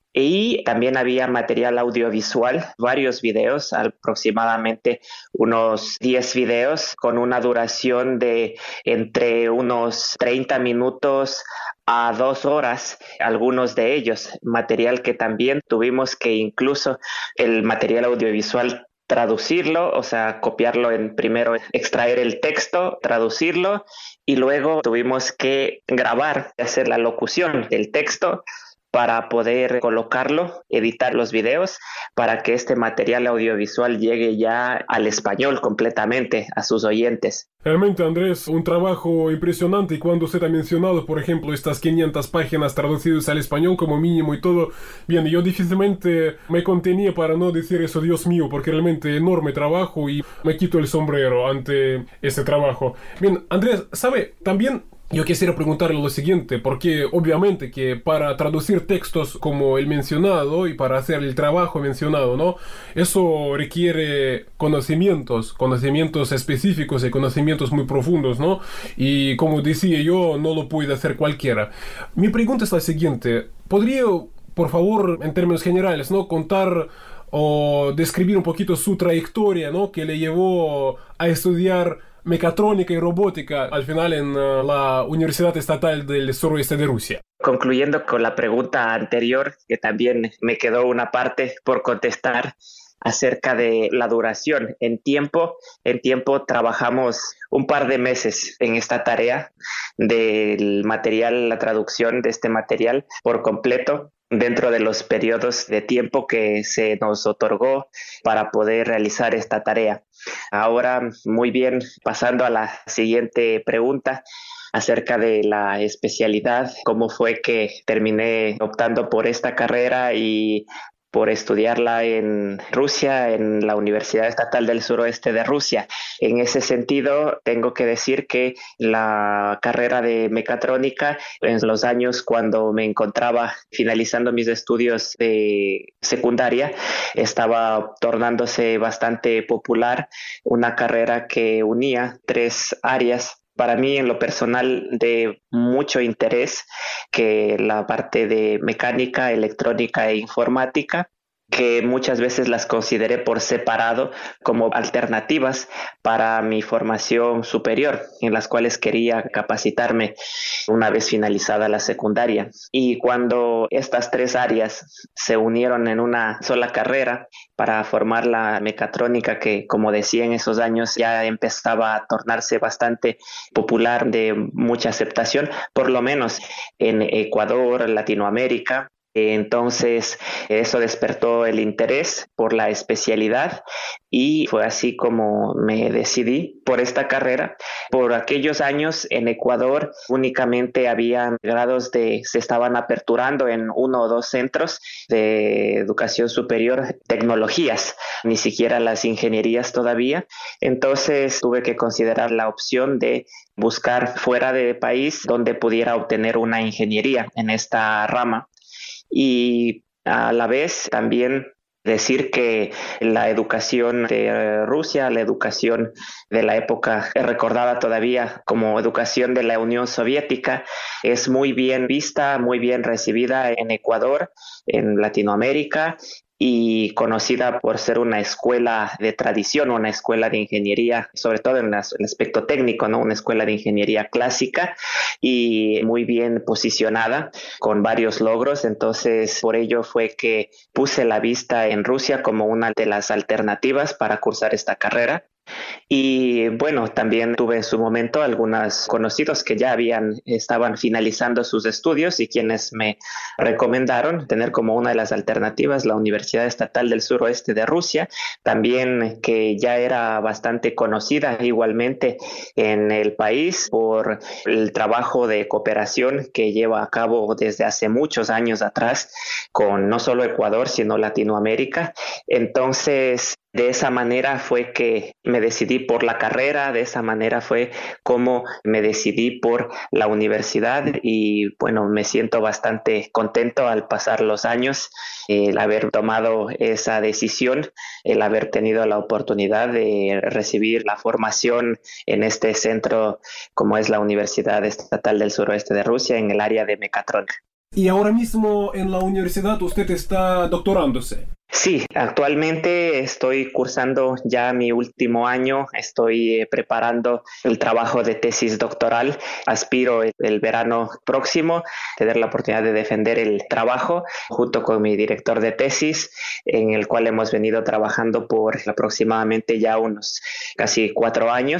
y también había material audiovisual, varios videos, aproximadamente unos diez videos con una duración de entre unos treinta minutos a dos horas, algunos de ellos, material que también tuvimos que incluso el material audiovisual traducirlo, o sea, copiarlo en primero, extraer el texto, traducirlo, y luego tuvimos que grabar, hacer la locución del texto para poder colocarlo, editar los videos, para que este material audiovisual llegue ya al español completamente a sus oyentes. Realmente, Andrés, un trabajo impresionante, y cuando usted ha mencionado, por ejemplo, estas quinientas páginas traducidas al español como mínimo y todo, bien, yo difícilmente me contenía para no decir eso, Dios mío, porque realmente enorme trabajo y me quito el sombrero ante ese trabajo. Bien, Andrés, ¿sabe? También yo quisiera preguntarle lo siguiente, porque obviamente que para traducir textos como el mencionado y para hacer el trabajo mencionado, ¿no? Eso requiere conocimientos, conocimientos específicos y conocimientos muy profundos, ¿no? Y como decía yo, no lo puede hacer cualquiera. Mi pregunta es la siguiente, ¿podría, por favor, en términos generales, ¿no? contar o describir un poquito su trayectoria, ¿no? que le llevó a estudiar mecatrónica y robótica al final en uh, la Universidad Estatal del Suroeste de Rusia? Concluyendo con la pregunta anterior, que también me quedó una parte por contestar acerca de la duración. En tiempo, en tiempo trabajamos un par de meses en esta tarea del material, la traducción de este material por completo, dentro de los periodos de tiempo que se nos otorgó para poder realizar esta tarea. Ahora, muy bien, pasando a la siguiente pregunta acerca de la especialidad, cómo fue que terminé optando por esta carrera y por estudiarla en Rusia, en la Universidad Estatal del Suroeste de Rusia. En ese sentido, tengo que decir que la carrera de mecatrónica, en los años cuando me encontraba finalizando mis estudios de secundaria, estaba tornándose bastante popular, una carrera que unía tres áreas para mí en lo personal de mucho interés, que la parte de mecánica, electrónica e informática, que muchas veces las consideré por separado como alternativas para mi formación superior, en las cuales quería capacitarme una vez finalizada la secundaria. Y cuando estas tres áreas se unieron en una sola carrera para formar la mecatrónica, que como decía en esos años ya empezaba a tornarse bastante popular, de mucha aceptación, por lo menos en Ecuador, Latinoamérica, entonces eso despertó el interés por la especialidad y fue así como me decidí por esta carrera. Por aquellos años en Ecuador únicamente había grados de, se estaban aperturando en uno o dos centros de educación superior, tecnologías, ni siquiera las ingenierías todavía. Entonces tuve que considerar la opción de buscar fuera de país donde pudiera obtener una ingeniería en esta rama. Y a la vez también decir que la educación de Rusia, la educación de la época recordada todavía como educación de la Unión Soviética, es muy bien vista, muy bien recibida en Ecuador, en Latinoamérica, y conocida por ser una escuela de tradición, una escuela de ingeniería, sobre todo en el aspecto técnico, ¿no? Una escuela de ingeniería clásica y muy bien posicionada, con varios logros. Entonces, por ello fue que puse la vista en Rusia como una de las alternativas para cursar esta carrera. Y bueno, también tuve en su momento algunos conocidos que ya habían, estaban finalizando sus estudios y quienes me recomendaron tener como una de las alternativas la Universidad Estatal del Suroeste de Rusia, también que ya era bastante conocida igualmente en el país por el trabajo de cooperación que lleva a cabo desde hace muchos años atrás con no solo Ecuador, sino Latinoamérica. Entonces, de esa manera fue que me decidí por la carrera, de esa manera fue como me decidí por la universidad y bueno, me siento bastante contento al pasar los años, el haber tomado esa decisión, el haber tenido la oportunidad de recibir la formación en este centro como es la Universidad Estatal del Suroeste de Rusia en el área de mecatrónica. Y ahora mismo en la universidad usted está doctorándose. Sí, actualmente estoy cursando ya mi último año, estoy eh, preparando el trabajo de tesis doctoral, aspiro el, el verano próximo tener la oportunidad de defender el trabajo junto con mi director de tesis, en el cual hemos venido trabajando por aproximadamente ya unos casi cuatro años.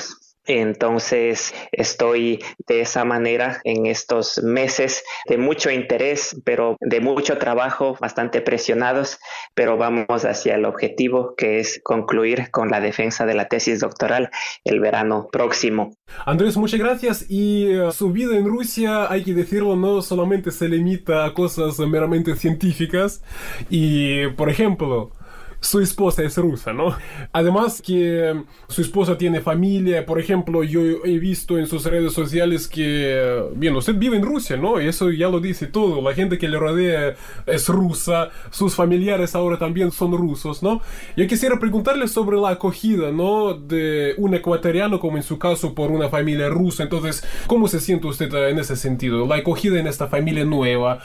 Entonces estoy de esa manera en estos meses de mucho interés, pero de mucho trabajo, bastante presionados, pero vamos hacia el objetivo, que es concluir con la defensa de la tesis doctoral el verano próximo. Andrés, muchas gracias. Y uh, su vida en Rusia, hay que decirlo, no solamente se limita a cosas meramente científicas. Y, por ejemplo, su esposa es rusa, ¿no? Además que su esposa tiene familia. Por ejemplo, yo he visto en sus redes sociales que, bien, usted vive en Rusia, ¿no? Y eso ya lo dice todo. La gente que le rodea es rusa. Sus familiares ahora también son rusos, ¿no? Yo quisiera preguntarle sobre la acogida, ¿no? De un ecuatoriano, como en su caso, por una familia rusa. Entonces, ¿cómo se siente usted en ese sentido? La acogida en esta familia nueva.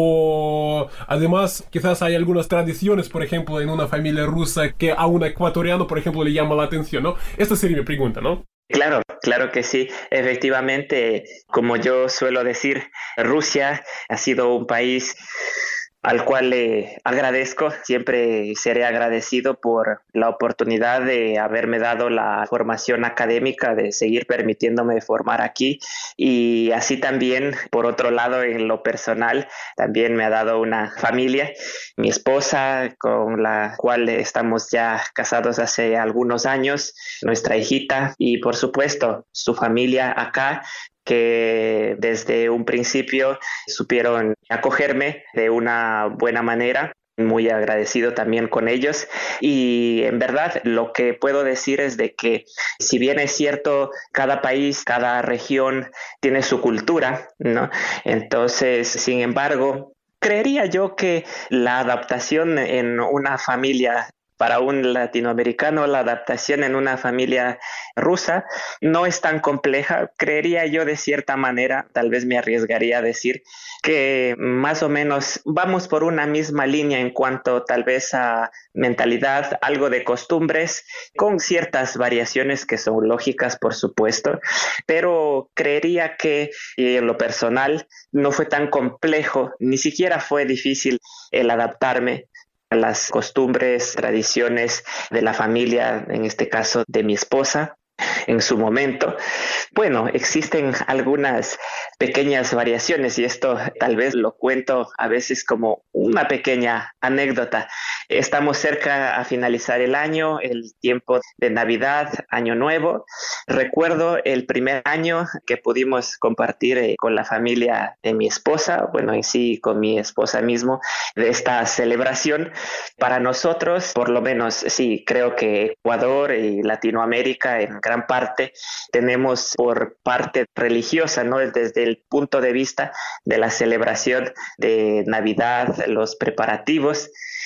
O, además, quizás hay algunas tradiciones, por ejemplo, en una familia familia rusa que a un ecuatoriano, por ejemplo, le llama la atención, ¿no? Esta sería mi pregunta, ¿no? Claro, claro que sí. Efectivamente, como yo suelo decir, Rusia ha sido un país al cual le agradezco, siempre seré agradecido por la oportunidad de haberme dado la formación académica, de seguir permitiéndome formar aquí, y así también, por otro lado, en lo personal, también me ha dado una familia, mi esposa, con la cual estamos ya casados hace algunos años, nuestra hijita y, por supuesto, su familia acá, que desde un principio supieron acogerme de una buena manera. Muy agradecido también con ellos, y en verdad lo que puedo decir es de que, si bien es cierto, cada país, cada región tiene su cultura, ¿no? Entonces, sin embargo, creería yo que la adaptación en una familia, para un latinoamericano, la adaptación en una familia rusa no es tan compleja. Creería yo, de cierta manera, tal vez me arriesgaría a decir que más o menos vamos por una misma línea en cuanto tal vez a mentalidad, algo de costumbres, con ciertas variaciones que son lógicas, por supuesto, pero creería que en lo personal no fue tan complejo, ni siquiera fue difícil el adaptarme a las costumbres, tradiciones de la familia, en este caso de mi esposa, en su momento. Bueno, existen algunas pequeñas variaciones, y esto tal vez lo cuento a veces como una pequeña anécdota. Estamos cerca a finalizar el año, el tiempo de Navidad, Año Nuevo. Recuerdo el primer año que pudimos compartir eh, con la familia de mi esposa, bueno, en sí con mi esposa mismo, de esta celebración. Para nosotros, por lo menos, sí, creo que Ecuador y Latinoamérica en gran parte tenemos por parte religiosa, ¿no? Desde el punto de vista de la celebración de Navidad, los preparativos,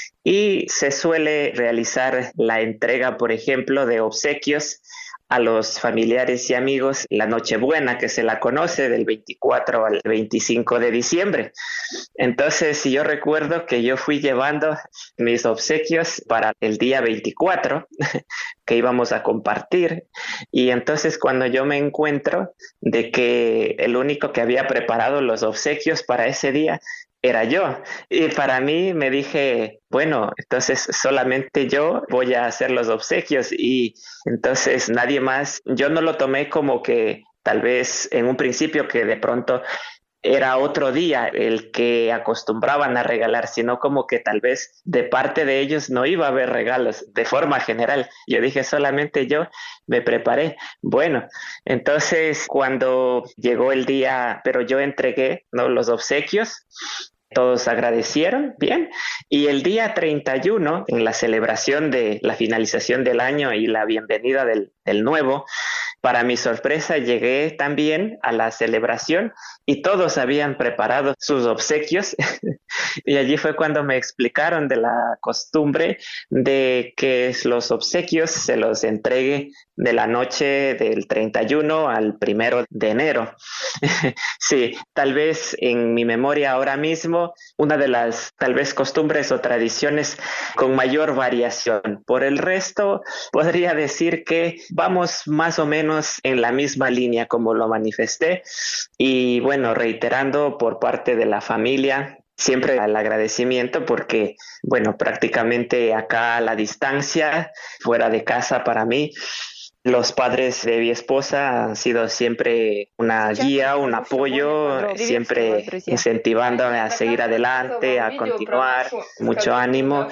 y se suele realizar la entrega, por ejemplo, de obsequios a los familiares y amigos la Nochebuena, que se la conoce del veinticuatro al veinticinco de diciembre. Entonces, yo recuerdo que yo fui llevando mis obsequios para el día veinticuatro que íbamos a compartir, y entonces cuando yo me encuentro de que el único que había preparado los obsequios para ese día era yo, y para mí me dije, bueno, entonces solamente yo voy a hacer los obsequios, y entonces nadie más. Yo no lo tomé como que tal vez en un principio que de pronto era otro día el que acostumbraban a regalar, sino como que tal vez de parte de ellos no iba a haber regalos de forma general. Yo dije, solamente yo me preparé. Bueno, entonces cuando llegó el día, pero yo entregué, ¿no?, los obsequios, todos agradecieron, bien, y el día treinta y uno, en la celebración de la finalización del año y la bienvenida del, del nuevo, para mi sorpresa llegué también a la celebración y todos habían preparado sus obsequios y allí fue cuando me explicaron de la costumbre de que los obsequios se los entregue de la noche del treinta y uno al primero de enero. Sí, tal vez en mi memoria ahora mismo, una de las tal vez costumbres o tradiciones con mayor variación. Por el resto, podría decir que vamos más o menos en la misma línea como lo manifesté, y bueno, reiterando por parte de la familia, siempre el agradecimiento porque, bueno, prácticamente acá a la distancia, fuera de casa para mí, Los padres de mi esposa han sido siempre una guía, un apoyo, siempre incentivándome a seguir adelante, a continuar, mucho ánimo,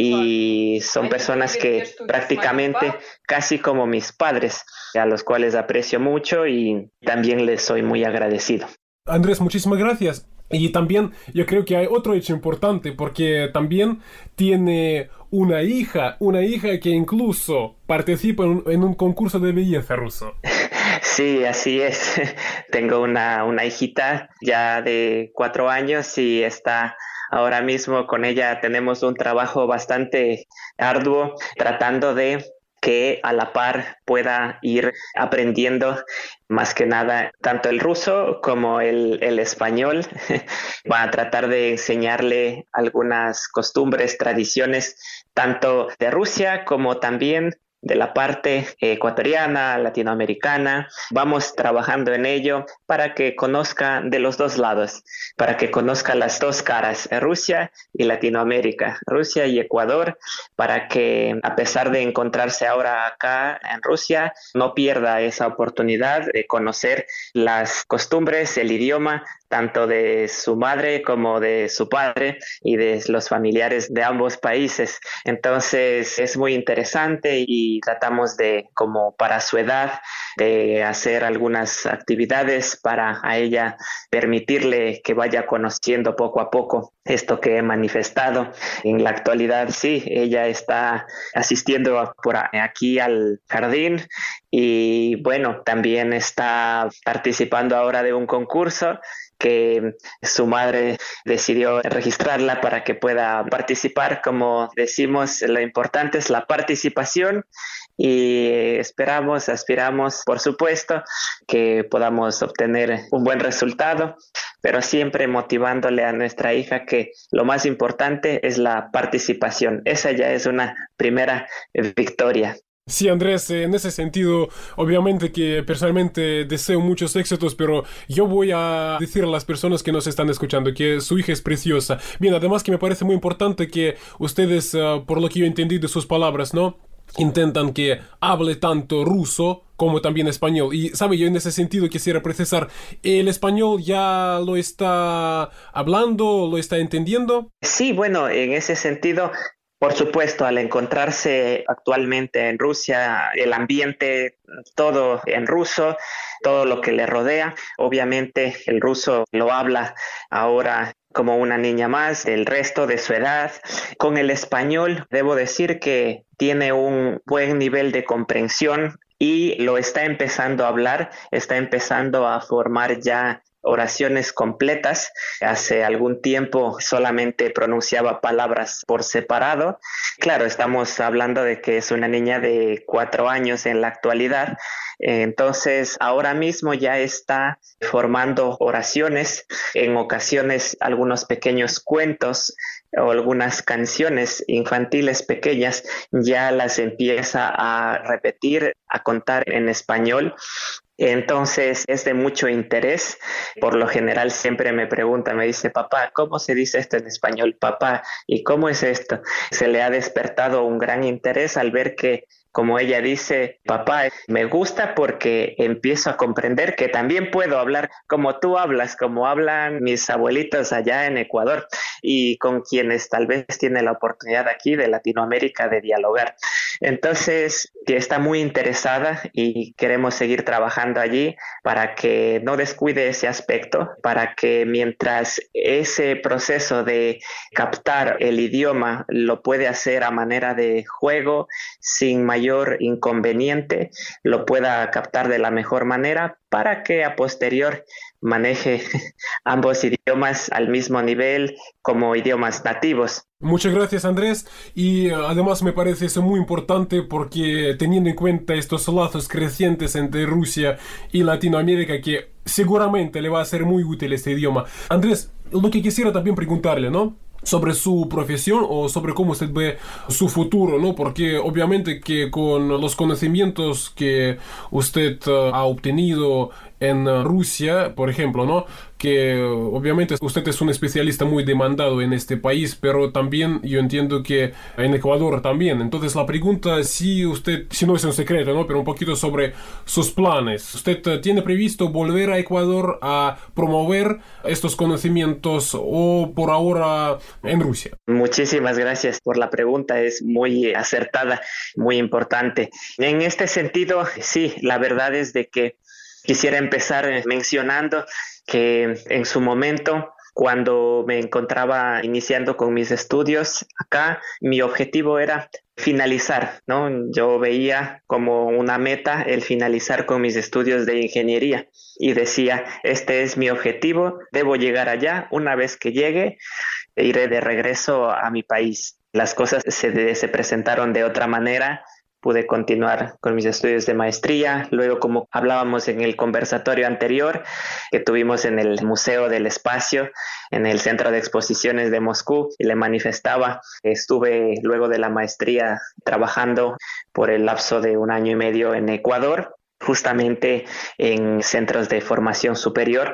y son personas que prácticamente casi como mis padres, a los cuales aprecio mucho y también les soy muy agradecido. Andrés, muchísimas gracias. Y también yo creo que hay otro hecho importante, porque también tiene una hija, una hija que incluso participa en un, en un concurso de belleza ruso. Sí, así es. Tengo una, una hijita ya de cuatro años y está ahora mismo con ella. Tenemos un trabajo bastante arduo tratando de que a la par pueda ir aprendiendo más que nada tanto el ruso como el, el español. Va a tratar de enseñarle algunas costumbres, tradiciones, tanto de Rusia como también de la parte ecuatoriana, latinoamericana. Vamos trabajando en ello para que conozca de los dos lados, para que conozca las dos caras, Rusia y Latinoamérica, Rusia y Ecuador, para que a pesar de encontrarse ahora acá en Rusia, no pierda esa oportunidad de conocer las costumbres, el idioma, tanto de su madre como de su padre y de los familiares de ambos países. Entonces es muy interesante y tratamos de, como para su edad, de hacer algunas actividades para a ella permitirle que vaya conociendo poco a poco esto que he manifestado. En la actualidad, sí, ella está asistiendo por aquí al jardín y bueno, también está participando ahora de un concurso que su madre decidió registrarla para que pueda participar. Como decimos, lo importante es la participación y esperamos, aspiramos, por supuesto, que podamos obtener un buen resultado, pero siempre motivándole a nuestra hija que lo más importante es la participación. Esa ya es una primera victoria. Sí, Andrés, en ese sentido, obviamente que personalmente deseo muchos éxitos, pero yo voy a decir a las personas que nos están escuchando que su hija es preciosa. Bien, además que me parece muy importante que ustedes, uh, por lo que yo entendí de sus palabras, ¿no?, intentan que hable tanto ruso como también español. Y, ¿sabe? Yo en ese sentido quisiera precisar, ¿el español ya lo está hablando, lo está entendiendo? Sí, bueno, en ese sentido, por supuesto, al encontrarse actualmente en Rusia, el ambiente, todo en ruso, todo lo que le rodea, obviamente el ruso lo habla ahora como una niña más del resto de su edad. Con el español, debo decir que tiene un buen nivel de comprensión y lo está empezando a hablar, está empezando a formar ya oraciones completas. Hace algún tiempo solamente pronunciaba palabras por separado. Claro, estamos hablando de que es una niña de cuatro años en la actualidad. Entonces, ahora mismo ya está formando oraciones, en ocasiones algunos pequeños cuentos o algunas canciones infantiles pequeñas, ya las empieza a repetir, a contar en español. Entonces es de mucho interés. Por lo general siempre me pregunta, me dice, papá, ¿cómo se dice esto en español? Papá, ¿y cómo es esto? Se le ha despertado un gran interés al ver que, como ella dice, papá, me gusta porque empiezo a comprender que también puedo hablar como tú hablas, como hablan mis abuelitos allá en Ecuador y con quienes tal vez tiene la oportunidad aquí de Latinoamérica de dialogar. Entonces, que está muy interesada y queremos seguir trabajando allí para que no descuide ese aspecto, para que mientras ese proceso de captar el idioma lo puede hacer a manera de juego, sin mayor inconveniente, lo pueda captar de la mejor manera para que a posterior maneje ambos idiomas al mismo nivel como idiomas nativos. Muchas gracias, Andrés, y uh, además me parece eso muy importante porque teniendo en cuenta estos lazos crecientes entre Rusia y Latinoamérica, que seguramente le va a ser muy útil este idioma. Andrés, lo que quisiera también preguntarle, ¿no? sobre su profesión o sobre cómo usted ve su futuro, ¿no? Porque obviamente que con los conocimientos que usted uh, ha obtenido en uh, Rusia, por ejemplo, ¿no? Que uh, obviamente usted es un especialista muy demandado en este país, pero también yo entiendo que en Ecuador también. Entonces la pregunta, si usted, si no es un secreto, ¿no? Pero un poquito sobre sus planes. ¿Usted uh, tiene previsto volver a Ecuador a promover estos conocimientos o por ahora en Rusia? Muchísimas gracias por la pregunta, es muy acertada, muy importante. En este sentido, sí, la verdad es de que quisiera empezar mencionando que en su momento, cuando me encontraba iniciando con mis estudios acá, mi objetivo era finalizar, ¿no? Yo veía como una meta el finalizar con mis estudios de ingeniería y decía, este es mi objetivo, debo llegar allá, una vez que llegue, iré de regreso a mi país. Las cosas se, de, se presentaron de otra manera. Pude continuar con mis estudios de maestría. Luego, como hablábamos en el conversatorio anterior que tuvimos en el Museo del Espacio, en el Centro de Exposiciones de Moscú, y le manifestaba, estuve luego de la maestría trabajando por el lapso de un año y medio en Ecuador, justamente en centros de formación superior,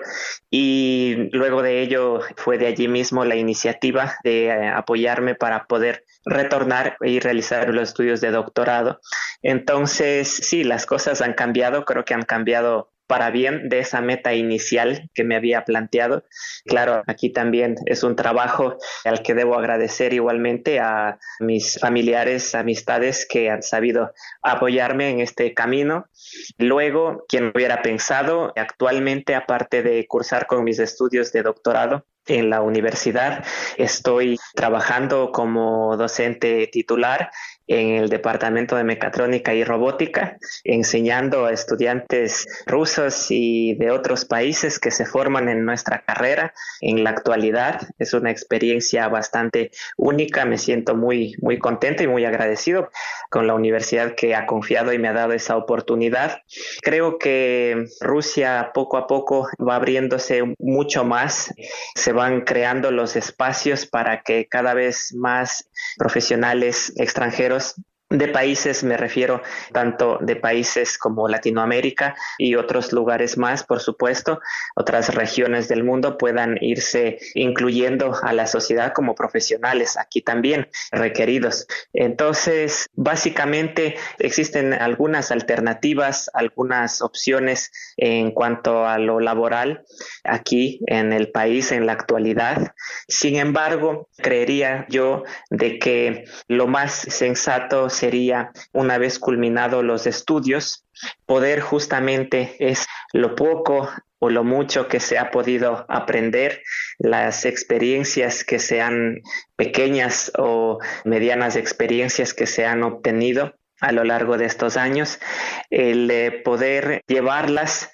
y luego de ello fue de allí mismo la iniciativa de eh, apoyarme para poder retornar y realizar los estudios de doctorado. Entonces, sí, las cosas han cambiado, creo que han cambiado para bien de esa meta inicial que me había planteado. Claro, aquí también es un trabajo al que debo agradecer igualmente a mis familiares, amistades que han sabido apoyarme en este camino. Luego, quien hubiera pensado, actualmente, aparte de cursar con mis estudios de doctorado en la universidad, estoy trabajando como docente titular en el Departamento de Mecatrónica y Robótica, enseñando a estudiantes rusos y de otros países que se forman en nuestra carrera en la actualidad. Es una experiencia bastante única, me siento muy, muy contento y muy agradecido con la universidad que ha confiado y me ha dado esa oportunidad. Creo que Rusia poco a poco va abriéndose mucho más, se van creando los espacios para que cada vez más profesionales extranjeros de países, me refiero tanto de países como Latinoamérica y otros lugares más, por supuesto, otras regiones del mundo puedan irse incluyendo a la sociedad como profesionales aquí también requeridos. Entonces, básicamente existen algunas alternativas, algunas opciones en cuanto a lo laboral aquí en el país en la actualidad. Sin embargo, creería yo de que lo más sensato sería, una vez culminados los estudios, poder justamente es lo poco o lo mucho que se ha podido aprender, las experiencias que sean pequeñas o medianas experiencias que se han obtenido a lo largo de estos años, el de poder llevarlas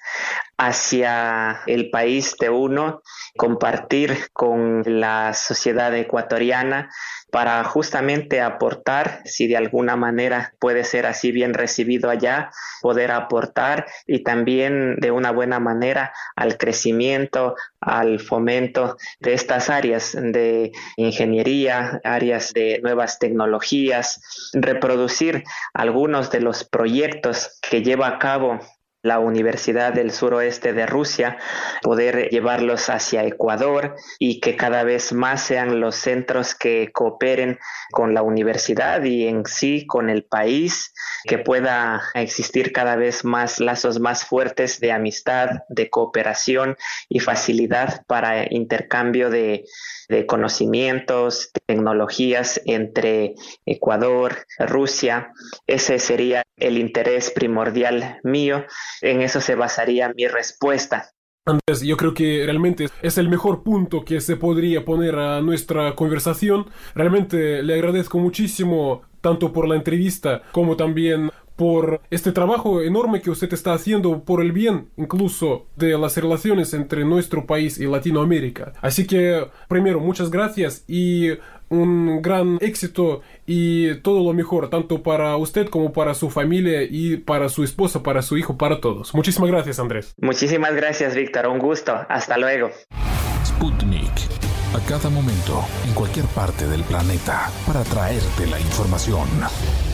hacia el país de uno, compartir con la sociedad ecuatoriana para justamente aportar, si de alguna manera puede ser así bien recibido allá, poder aportar y también de una buena manera al crecimiento, al fomento de estas áreas de ingeniería, áreas de nuevas tecnologías, reproducir algunos de los proyectos que lleva a cabo la Universidad del Suroeste de Rusia, poder llevarlos hacia Ecuador y que cada vez más sean los centros que cooperen con la universidad y en sí con el país, que pueda existir cada vez más lazos más fuertes de amistad, de cooperación y facilidad para intercambio de, de conocimientos, tecnologías entre Ecuador, Rusia. Ese sería el interés primordial mío. En eso se basaría mi respuesta. Andrés, yo creo que realmente es el mejor punto que se podría poner a nuestra conversación. Realmente le agradezco muchísimo tanto por la entrevista como también por este trabajo enorme que usted está haciendo por el bien incluso de las relaciones entre nuestro país y Latinoamérica. Así que, primero, muchas gracias y un gran éxito y todo lo mejor, tanto para usted como para su familia y para su esposa, para su hijo, para todos. Muchísimas gracias, Andrés. Muchísimas gracias, Víctor. Un gusto. Hasta luego. Sputnik. a cada momento, en cualquier parte del planeta, para traerte la información.